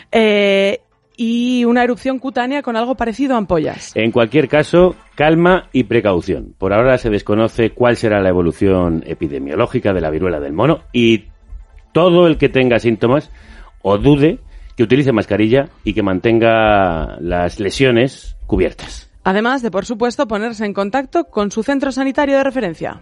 y una erupción cutánea con algo parecido a ampollas. En cualquier caso, calma y precaución. Por ahora se desconoce cuál será la evolución epidemiológica de la viruela del mono y todo el que tenga síntomas o dude, que utilice mascarilla y que mantenga las lesiones cubiertas. Además de, por supuesto, ponerse en contacto con su centro sanitario de referencia.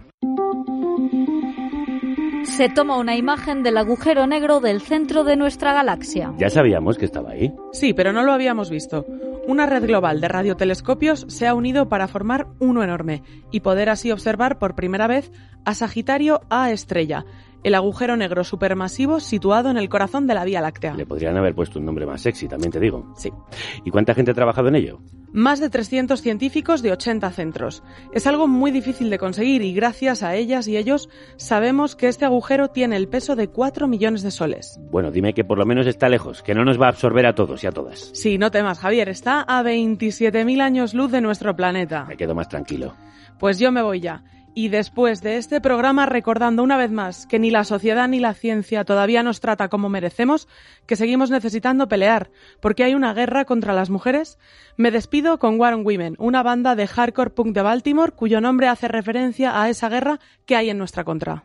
Se toma una imagen del agujero negro del centro de nuestra galaxia. Ya sabíamos que estaba ahí. Sí, pero no lo habíamos visto. Una red global de radiotelescopios se ha unido para formar uno enorme y poder así observar por primera vez a Sagitario A Estrella, el agujero negro supermasivo situado en el corazón de la Vía Láctea. Le podrían haber puesto un nombre más sexy, también te digo. Sí. ¿Y cuánta gente ha trabajado en ello? Más de 300 científicos de 80 centros. Es algo muy difícil de conseguir y gracias a ellas y ellos sabemos que este agujero tiene el peso de 4 millones de soles. Bueno, dime que por lo menos está lejos, que no nos va a absorber a todos y a todas. Sí, no temas, Javier, está a 27.000 años luz de nuestro planeta. Me quedo más tranquilo. Pues yo me voy ya. Y después de este programa, recordando una vez más que ni la sociedad ni la ciencia todavía nos trata como merecemos, que seguimos necesitando pelear, porque hay una guerra contra las mujeres, me despido con War on Women, una banda de hardcore punk de Baltimore cuyo nombre hace referencia a esa guerra que hay en nuestra contra.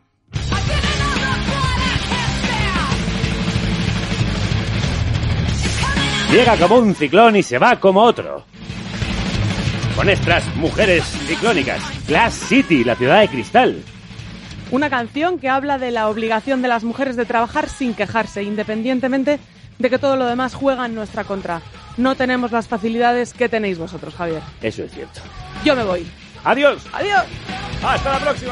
Llega como un ciclón y se va como otro. Con nuestras mujeres ciclónicas, Glass City, la ciudad de cristal. Una canción que habla de la obligación de las mujeres de trabajar sin quejarse, independientemente de que todo lo demás juega en nuestra contra. No tenemos las facilidades que tenéis vosotros, Javier. Eso es cierto. Yo me voy. ¡Adiós! ¡Adiós! ¡Hasta la próxima!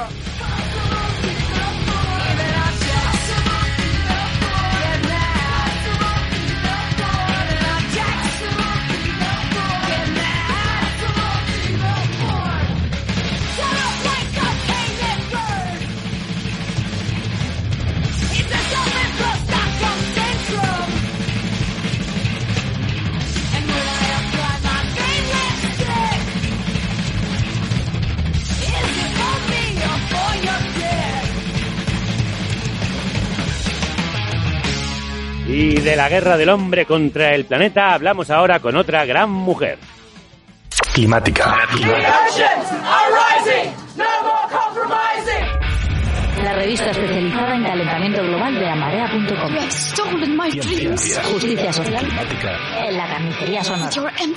Y de la guerra del hombre contra el planeta hablamos ahora con otra gran mujer. Climática. La revista especializada en calentamiento global de amarea.com. Justicia social en la carnicería sonora.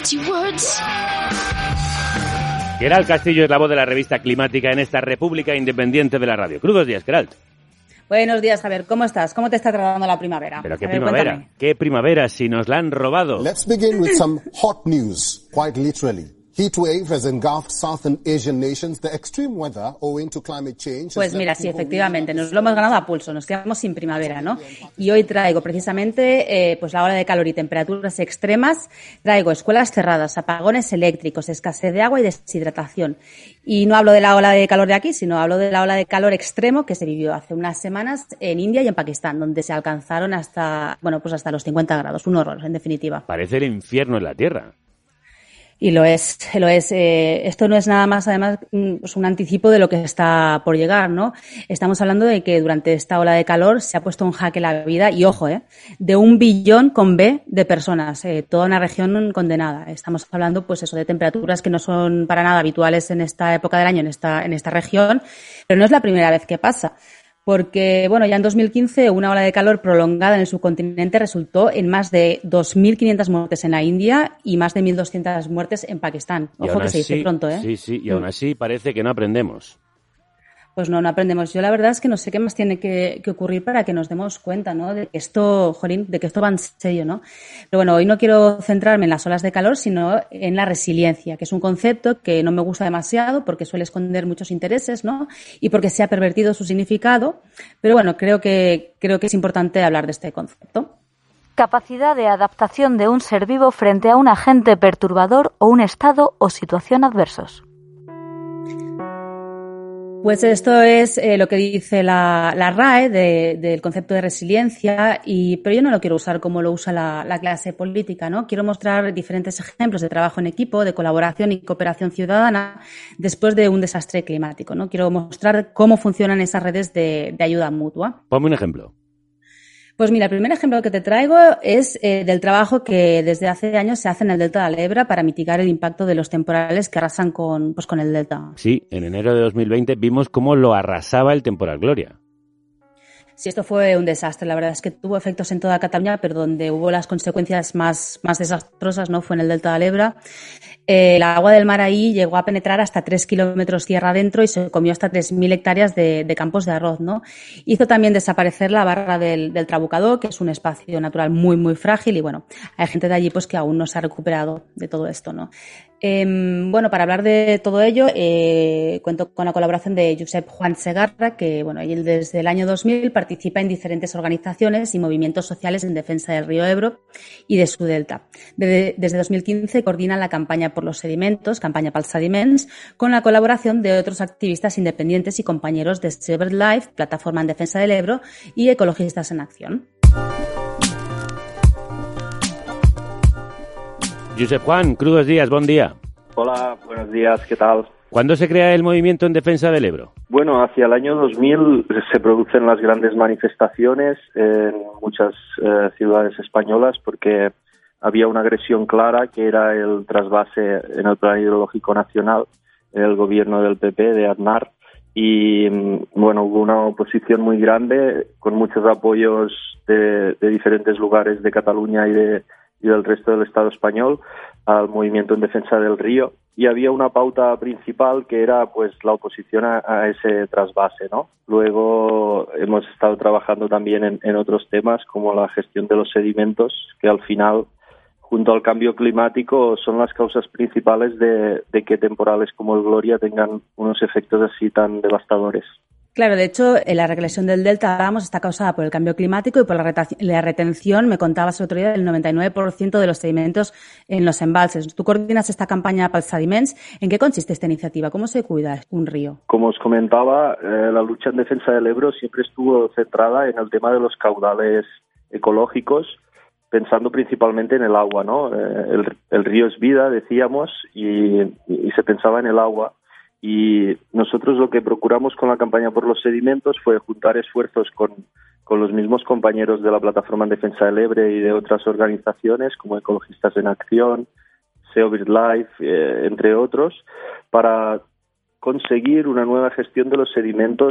Queralt Castillo es la voz de la revista Climática en esta República Independiente de la Radio. Crudos días, Queralt. Buenos días, Javier. ¿Cómo estás? ¿Cómo te está tratando la primavera? ¿Pero qué primavera? Cuéntame. ¿Qué primavera si nos la han robado? Let's begin with some hot news, quite literally. Heat wave has engulfed southern Asian nations. The extreme weather owing to climate change. Pues mira, sí, efectivamente, nos lo hemos ganado a pulso, nos quedamos sin primavera, ¿no? Y hoy traigo precisamente pues la ola de calor y temperaturas extremas. Traigo escuelas cerradas, apagones eléctricos, escasez de agua y deshidratación. Y no hablo de la ola de calor de aquí, sino hablo de la ola de calor extremo que se vivió hace unas semanas en India y en Pakistán, donde se alcanzaron hasta los 50 grados. Un horror, en definitiva. Parece el infierno en la Tierra. Y lo es. Esto no es nada más, además, pues un anticipo de lo que está por llegar, ¿no? Estamos hablando de que durante esta ola de calor se ha puesto en jaque la vida, y ojo, de 1 billón con B de personas, toda una región condenada. Estamos hablando, pues eso, de temperaturas que no son para nada habituales en esta época del año, en esta región, pero no es la primera vez que pasa. porque bueno, ya en 2015 una ola de calor prolongada en el subcontinente resultó en más de 2.500 muertes en la India y más de 1.200 muertes en Pakistán. Ojo que se dice pronto, ¿eh? Sí, y aún así parece que no aprendemos. Pues no aprendemos. Yo la verdad es que no sé qué más tiene que ocurrir para que nos demos cuenta, ¿no? De que esto va en serio, ¿no? Pero bueno, hoy no quiero centrarme en las olas de calor, sino en la resiliencia, que es un concepto que no me gusta demasiado porque suele esconder muchos intereses, ¿no? Y porque se ha pervertido su significado. Pero bueno, creo que es importante hablar de este concepto. Capacidad de adaptación de un ser vivo frente a un agente perturbador o un estado o situación adversos. Pues esto es lo que dice la RAE del concepto de resiliencia, pero yo no lo quiero usar como lo usa la clase política, ¿no? Quiero mostrar diferentes ejemplos de trabajo en equipo, de colaboración y cooperación ciudadana después de un desastre climático, ¿no? Quiero mostrar cómo funcionan esas redes de ayuda mutua. Ponme un ejemplo. Pues mira, el primer ejemplo que te traigo es del trabajo que desde hace años se hace en el delta del Ebro para mitigar el impacto de los temporales que arrasan con el delta. Sí, en enero de 2020 vimos cómo lo arrasaba el temporal Gloria. Sí, esto fue un desastre. La verdad es que tuvo efectos en toda Cataluña, pero donde hubo las consecuencias más desastrosas, ¿no? Fue en el delta del Ebro. El agua del mar ahí llegó a penetrar hasta 3 kilómetros tierra adentro y se comió hasta 3.000 hectáreas de campos de arroz, ¿no? Hizo también desaparecer la barra del Trabucador, que es un espacio natural muy, muy frágil, y bueno, hay gente de allí pues que aún no se ha recuperado de todo esto, ¿no? Bueno, para hablar de todo ello, cuento con la colaboración de Josep Juan Segarra, que bueno, él desde el año 2000 participa en diferentes organizaciones y movimientos sociales en defensa del río Ebro y de su delta. Desde 2015 coordina la campaña por los sedimentos, campaña pels sediments, con la colaboración de otros activistas independientes y compañeros de Save Life, plataforma en defensa del Ebro, y Ecologistas en Acción. Josep Juan, crudos días, buen día. Hola, buenos días, ¿qué tal? ¿Cuándo se crea el movimiento en defensa del Ebro? Bueno, hacia el año 2000 se producen las grandes manifestaciones en muchas ciudades españolas porque había una agresión clara que era el trasvase en el Plan Hidrológico Nacional, el gobierno del PP de Aznar, y bueno, hubo una oposición muy grande con muchos apoyos de diferentes lugares de Cataluña y del resto del Estado español al movimiento en defensa del río, y había una pauta principal que era pues la oposición a ese trasvase, ¿no? Luego hemos estado trabajando también en otros temas como la gestión de los sedimentos, que al final, junto al cambio climático, son las causas principales de que temporales como el Gloria tengan unos efectos así tan devastadores. Claro, de hecho, la regresión del delta, está causada por el cambio climático y por la retención, me contabas el otro día, del 99% de los sedimentos en los embalses. Tú coordinas esta campaña pels sediments. ¿En qué consiste esta iniciativa? ¿Cómo se cuida un río? Como os comentaba, la lucha en defensa del Ebro siempre estuvo centrada en el tema de los caudales ecológicos, pensando principalmente en el agua, ¿no? El río es vida, decíamos, y se pensaba en el agua. Y nosotros lo que procuramos con la campaña por los sedimentos fue juntar esfuerzos con los mismos compañeros de la Plataforma en Defensa del Ebro y de otras organizaciones como Ecologistas en Acción, Save Life, entre otros, para conseguir una nueva gestión de los sedimentos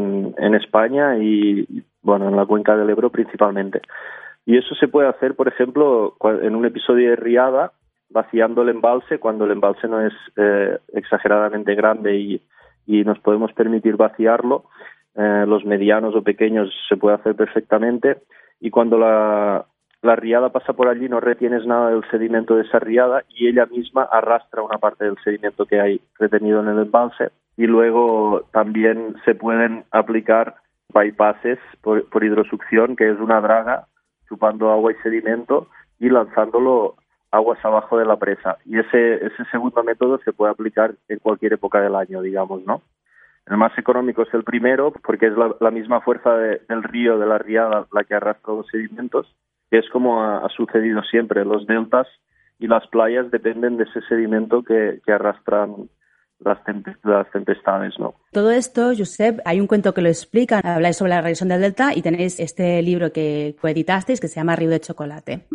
en España y bueno, en la cuenca del Ebro principalmente. Y eso se puede hacer, por ejemplo, en un episodio de riada, vaciando el embalse cuando el embalse no es exageradamente grande y nos podemos permitir vaciarlo. Los medianos o pequeños se puede hacer perfectamente, y cuando la riada pasa por allí no retienes nada del sedimento de esa riada y ella misma arrastra una parte del sedimento que hay retenido en el embalse. Y luego también se pueden aplicar bypasses por hidrosucción, que es una draga chupando agua y sedimento y lanzándolo aguas abajo de la presa, y ese segundo método se puede aplicar en cualquier época del año, digamos, ¿no? El más económico es el primero, porque es la misma fuerza del río, de la riada, la que arrastra los sedimentos, que es como ha sucedido siempre. Los deltas y las playas dependen de ese sedimento que arrastran las tempestades, ¿no? Todo esto, Josep, hay un cuento que lo explica, habláis sobre la regresión del delta y tenéis este libro que coeditasteis que se llama Riu de Chocolate.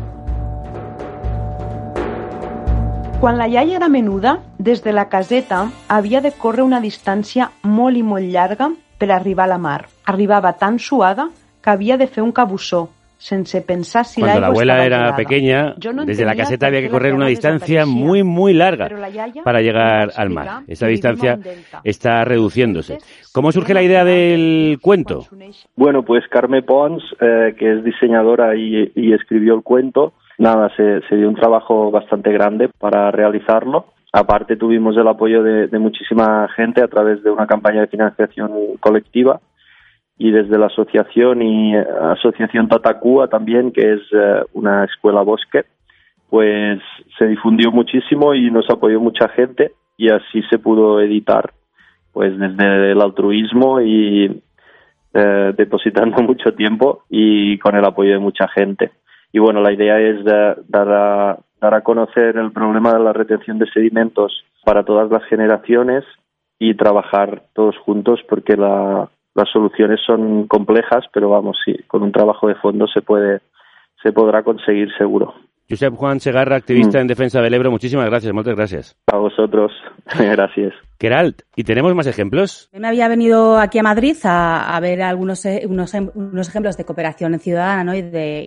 Quan la iaia era menuda, des de la caseta havia de córrer una distància molt i molt llarga per arribar a la mar. Arribava tan suada que havia de fer un cabussó, sense pensar si Cuando la l'aigua abuela estava era gelada. pequeña, Jo no desde la entenia caseta per había què que la correr una terra distancia desapareixia. muy, muy larga Pero la yaya para llegar me va al mar. explicar Esa que distancia vivim a un delta. está reduciéndose. ¿Cómo surge la idea del cuento? Bueno, pues Carme Pons, que es diseñadora y escribió el cuento, nada, se dio un trabajo bastante grande para realizarlo. Aparte tuvimos el apoyo de muchísima gente a través de una campaña de financiación colectiva y desde la asociación Tatacúa también, que es una escuela bosque, pues se difundió muchísimo y nos apoyó mucha gente y así se pudo editar, pues desde el altruismo y depositando mucho tiempo y con el apoyo de mucha gente. Y bueno, la idea es dar a conocer el problema de la retención de sedimentos para todas las generaciones y trabajar todos juntos, porque las soluciones son complejas, pero vamos, sí, con un trabajo de fondo se podrá conseguir seguro. Josep Juan Segarra, activista en defensa del Ebro, muchísimas gracias, muchas gracias. A vosotros, gracias. Queralt, ¿y tenemos más ejemplos? Me había venido aquí a Madrid a ver unos ejemplos de cooperación ciudadana, ¿no? y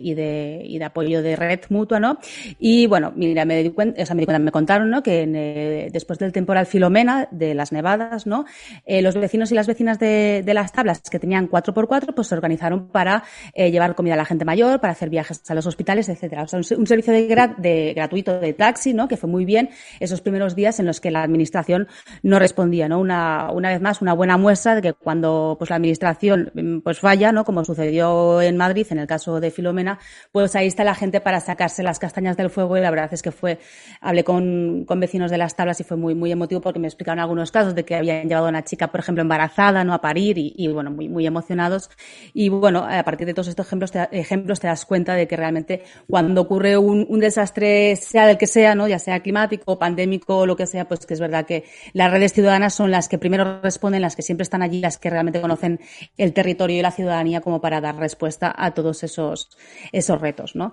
de apoyo de red mutua, ¿no? Y bueno, mira, me contaron, ¿no? Que después del temporal Filomena, de las nevadas, ¿no? Los vecinos y las vecinas de Las Tablas, que tenían 4x4, pues se organizaron para llevar comida a la gente mayor, para hacer viajes a los hospitales, etcétera. O sea, un servicio gratuito de taxi, ¿no? Que fue muy bien esos primeros días en los que la administración no respondía, ¿no? Una vez más, una buena muestra de que cuando pues la administración pues falla, ¿no? Como sucedió en Madrid en el caso de Filomena, pues ahí está la gente para sacarse las castañas del fuego. Y la verdad es que hablé con vecinos de Las Tablas y fue muy, muy emotivo, porque me explicaron algunos casos de que habían llevado a una chica, por ejemplo, embarazada, ¿no? A parir y bueno, muy, muy emocionados. Y bueno, a partir de todos estos ejemplos te das cuenta de que realmente cuando ocurre un desastre, sea del que sea, ¿no? Ya sea climático, pandémico, lo que sea, pues que es verdad que las redes ciudadanas son las que primero responden, las que siempre están allí, las que realmente conocen el territorio y la ciudadanía como para dar respuesta a todos esos retos, ¿no?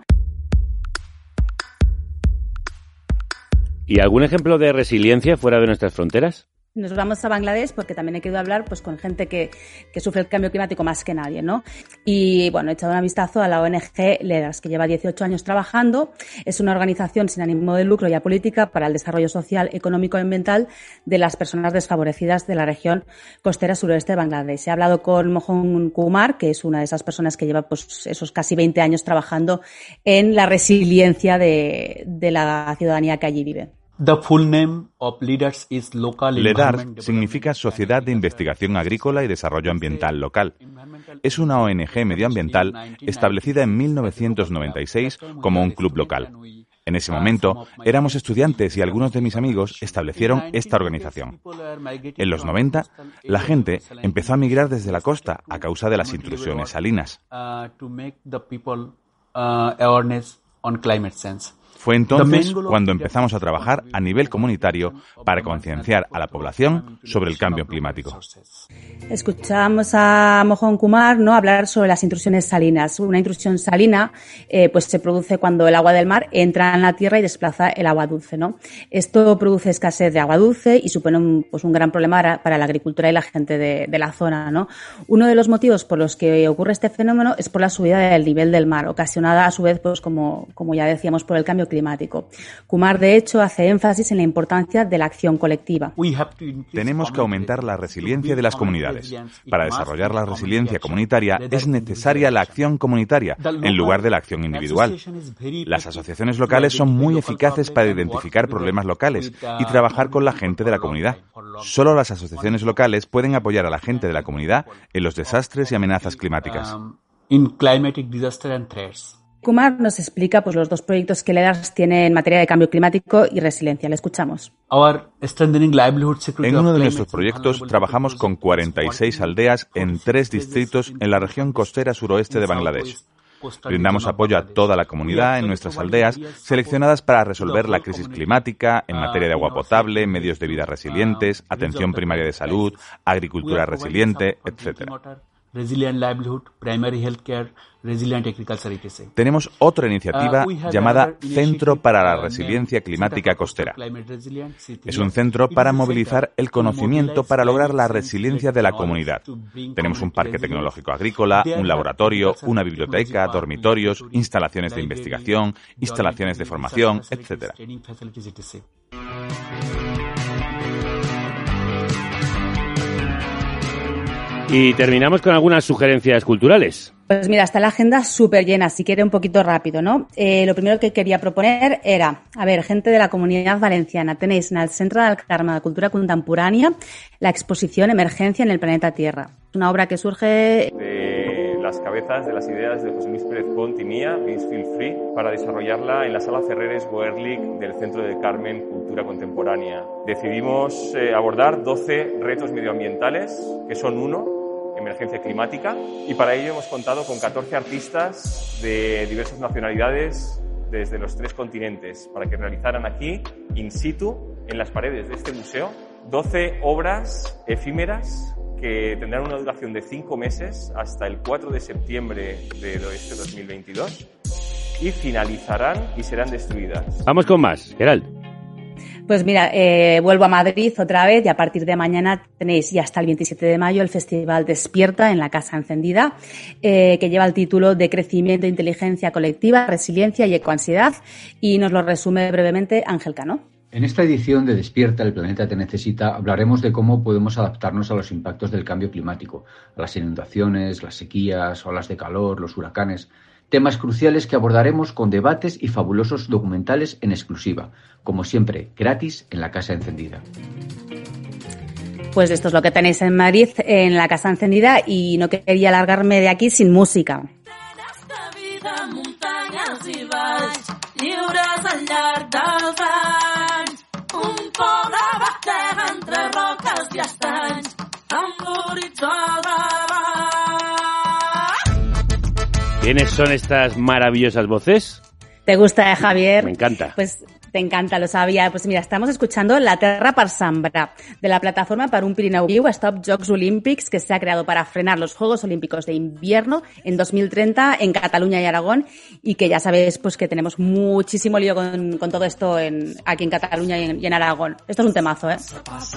¿Y algún ejemplo de resiliencia fuera de nuestras fronteras? Nos vamos a Bangladesh porque también he querido hablar pues con gente que sufre el cambio climático más que nadie, ¿no? Y bueno, he echado un vistazo a la ONG LEDAS, que lleva 18 años trabajando. Es una organización sin ánimo de lucro y apolítica para el desarrollo social, económico y ambiental de las personas desfavorecidas de la región costera suroeste de Bangladesh. He hablado con Mohan Kumar, que es una de esas personas que lleva pues esos casi 20 años trabajando en la resiliencia de la ciudadanía que allí vive. The full name of LEDARS is Local LEDARS significa Sociedad de Investigación Agrícola y Desarrollo Ambiental Local. Es una ONG medioambiental establecida en 1996 como un club local. En ese momento éramos estudiantes y algunos de mis amigos establecieron esta organización. En los 90, la gente empezó a migrar desde la costa a causa de las intrusiones salinas. Fue entonces cuando empezamos a trabajar a nivel comunitario para concienciar a la población sobre el cambio climático. Escuchábamos a Mohan Kumar, ¿no?, hablar sobre las intrusiones salinas. Una intrusión salina pues se produce cuando el agua del mar entra en la tierra y desplaza el agua dulce, ¿no? Esto produce escasez de agua dulce y supone un gran problema para la agricultura y la gente de la zona, ¿no? Uno de los motivos por los que ocurre este fenómeno es por la subida del nivel del mar, ocasionada a su vez, pues como ya decíamos, por el cambio climático. Kumar, de hecho, hace énfasis en la importancia de la acción colectiva. Tenemos que aumentar la resiliencia de las comunidades. Para desarrollar la resiliencia comunitaria es necesaria la acción comunitaria en lugar de la acción individual. Las asociaciones locales son muy eficaces para identificar problemas locales y trabajar con la gente de la comunidad. Solo las asociaciones locales pueden apoyar a la gente de la comunidad en los desastres y amenazas climáticas. Kumar nos explica pues los dos proyectos que LEDARS tiene en materia de cambio climático y resiliencia. Le escuchamos. En uno de nuestros proyectos trabajamos con 46 aldeas en 3 distritos en la región costera suroeste de Bangladesh. Brindamos apoyo a toda la comunidad en nuestras aldeas, seleccionadas para resolver la crisis climática en materia de agua potable, medios de vida resilientes, atención primaria de salud, agricultura resiliente, etc. resilient livelihood, primary healthcare, resilient agriculture, etc. Tenemos otra iniciativa llamada Centro para la Resiliencia Climática Costera. Es un centro para movilizar el conocimiento para lograr la resiliencia de la comunidad. Tenemos un parque tecnológico agrícola, un laboratorio, una biblioteca, dormitorios, instalaciones de investigación, instalaciones de formación, etc. Y terminamos con algunas sugerencias culturales. Pues mira, está la agenda súper llena, si quiere un poquito rápido, ¿no? Lo primero que quería proponer era, gente de la Comunidad Valenciana, tenéis en el Centre del Carme de Cultura Contemporánea la exposición Emergencia en el planeta Tierra. Es una obra que surge de las cabezas, de las ideas de José Luis Pérez Pont y mía, Vince Feel Free, para desarrollarla en la Sala Ferreres Boerlich del Centro del Carmen Cultura Contemporánea. Decidimos abordar 12 retos medioambientales, que son emergencia climática, y para ello hemos contado con 14 artistas de diversas nacionalidades desde los 3 continentes para que realizaran aquí, in situ, en las paredes de este museo, 12 obras efímeras que tendrán una duración de 5 meses hasta el 4 de septiembre de este 2022 y finalizarán y serán destruidas. Vamos con más, Gerald. Pues mira, vuelvo a Madrid otra vez y a partir de mañana tenéis ya hasta el 27 de mayo el Festival Despierta en la Casa Encendida, que lleva el título de Crecimiento, Inteligencia Colectiva, Resiliencia y Ecoansiedad, y nos lo resume brevemente Ángel Cano. En esta edición de Despierta, el planeta te necesita, hablaremos de cómo podemos adaptarnos a los impactos del cambio climático, a las inundaciones, las sequías, olas de calor, los huracanes. Temas cruciales que abordaremos con debates y fabulosos documentales en exclusiva, como siempre, gratis en la Casa Encendida. Pues esto es lo que tenéis en Madrid, en la Casa Encendida, y no quería alargarme de aquí sin música. ¿Quiénes son estas maravillosas voces? ¿Te gusta, Javier? Me encanta. Pues te encanta, lo sabía. Pues mira, estamos escuchando La Terra per Sembrar, de la plataforma Per un Pirineu Viu, Stop Jocs Olímpics, que se ha creado para frenar los Juegos Olímpicos de Invierno en 2030 en Cataluña y Aragón, y que ya sabéis pues que tenemos muchísimo lío con todo esto aquí en Cataluña y en Aragón. Esto es un temazo, ¿eh?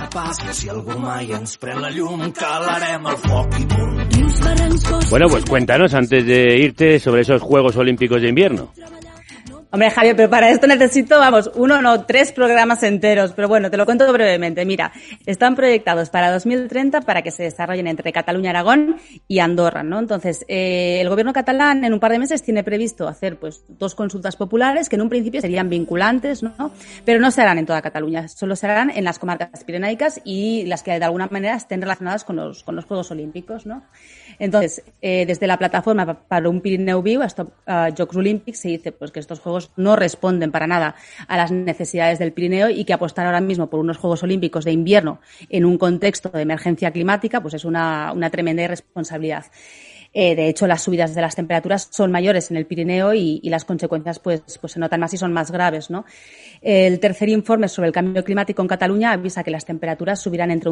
Bueno, pues cuéntanos antes de irte sobre esos Juegos Olímpicos de Invierno. Hombre, Javier, pero para esto necesito, 3 programas enteros. Pero bueno, te lo cuento brevemente. Mira, están proyectados para 2030 para que se desarrollen entre Cataluña, Aragón y Andorra, ¿no? Entonces, el gobierno catalán en un par de meses tiene previsto hacer, 2 consultas populares que en un principio serían vinculantes, ¿no? Pero no se harán en toda Cataluña, solo se harán en las comarcas pirenaicas y las que de alguna manera estén relacionadas con los Juegos Olímpicos, ¿no? Entonces, desde la plataforma Per un Pirineu Viu, Stop Jocs Olímpics, se dice pues que estos Juegos no responden para nada a las necesidades del Pirineo y que apostar ahora mismo por unos Juegos Olímpicos de invierno en un contexto de emergencia climática pues es una tremenda irresponsabilidad. De hecho, las subidas de las temperaturas son mayores en el Pirineo y las consecuencias pues se notan más y son más graves, ¿no? El tercer informe sobre el cambio climático en Cataluña avisa que las temperaturas subirán entre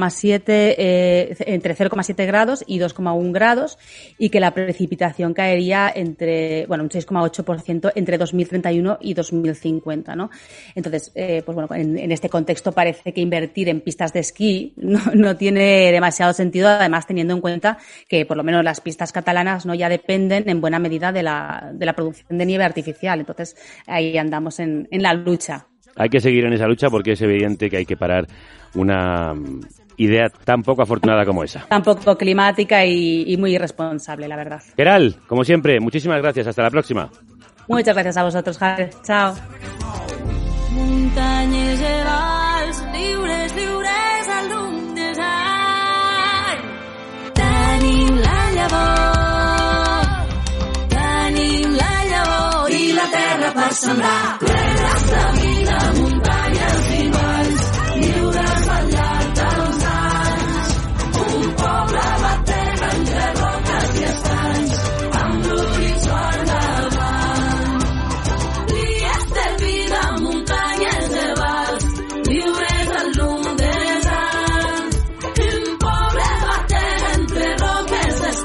0,7 grados y 2,1 grados y que la precipitación caería un 6,8% entre 2031 y 2050, ¿no? Entonces, en este contexto parece que invertir en pistas de esquí no tiene demasiado sentido, además teniendo en cuenta que por lo menos las pistas catalanas ya dependen en buena medida de la producción de nieve artificial. Entonces, ahí andamos en la lucha. Hay que seguir en esa lucha porque es evidente que hay que parar una idea tan poco afortunada como esa. Tan poco climática y muy irresponsable, la verdad. Gerald, como siempre, muchísimas gracias. Hasta la próxima. Muchas gracias a vosotros, Javier. Chao. Muntanyes i valls, lliures, lliures al d'un desany. Tenim la llavor i la terra per sembrar. Plenes de vida, muntanyes i valls, lliures al llarg dels anys. Un poble batega entre roques i estanys, amb l'horitzó al davant. Dies de vida, muntanyes de valls, lliures al llum dels anys. Un poble batega entre roques i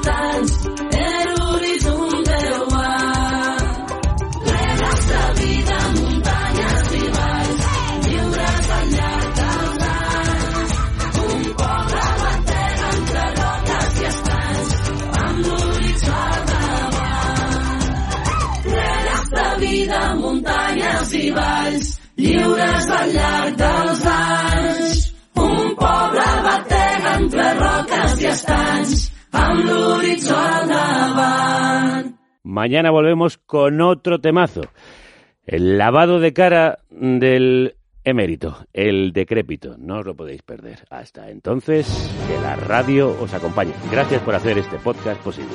vida, muntanyes i valls, lliures al llarg dels anys. Un poble batega entre roques i estanys, amb l'horitzó al davant. Mañana volvemos con otro temazo. El lavado de cara del emérito, el decrépito. No os lo podéis perder. Hasta entonces, que la radio os acompañe. Gracias por hacer este podcast posible.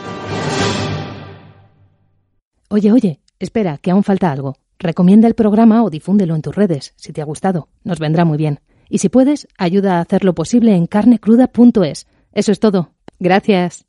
Oye, espera, que aún falta algo. Recomienda el programa o difúndelo en tus redes, si te ha gustado. Nos vendrá muy bien. Y si puedes, ayuda a hacerlo posible en carnecruda.es. Eso es todo. Gracias.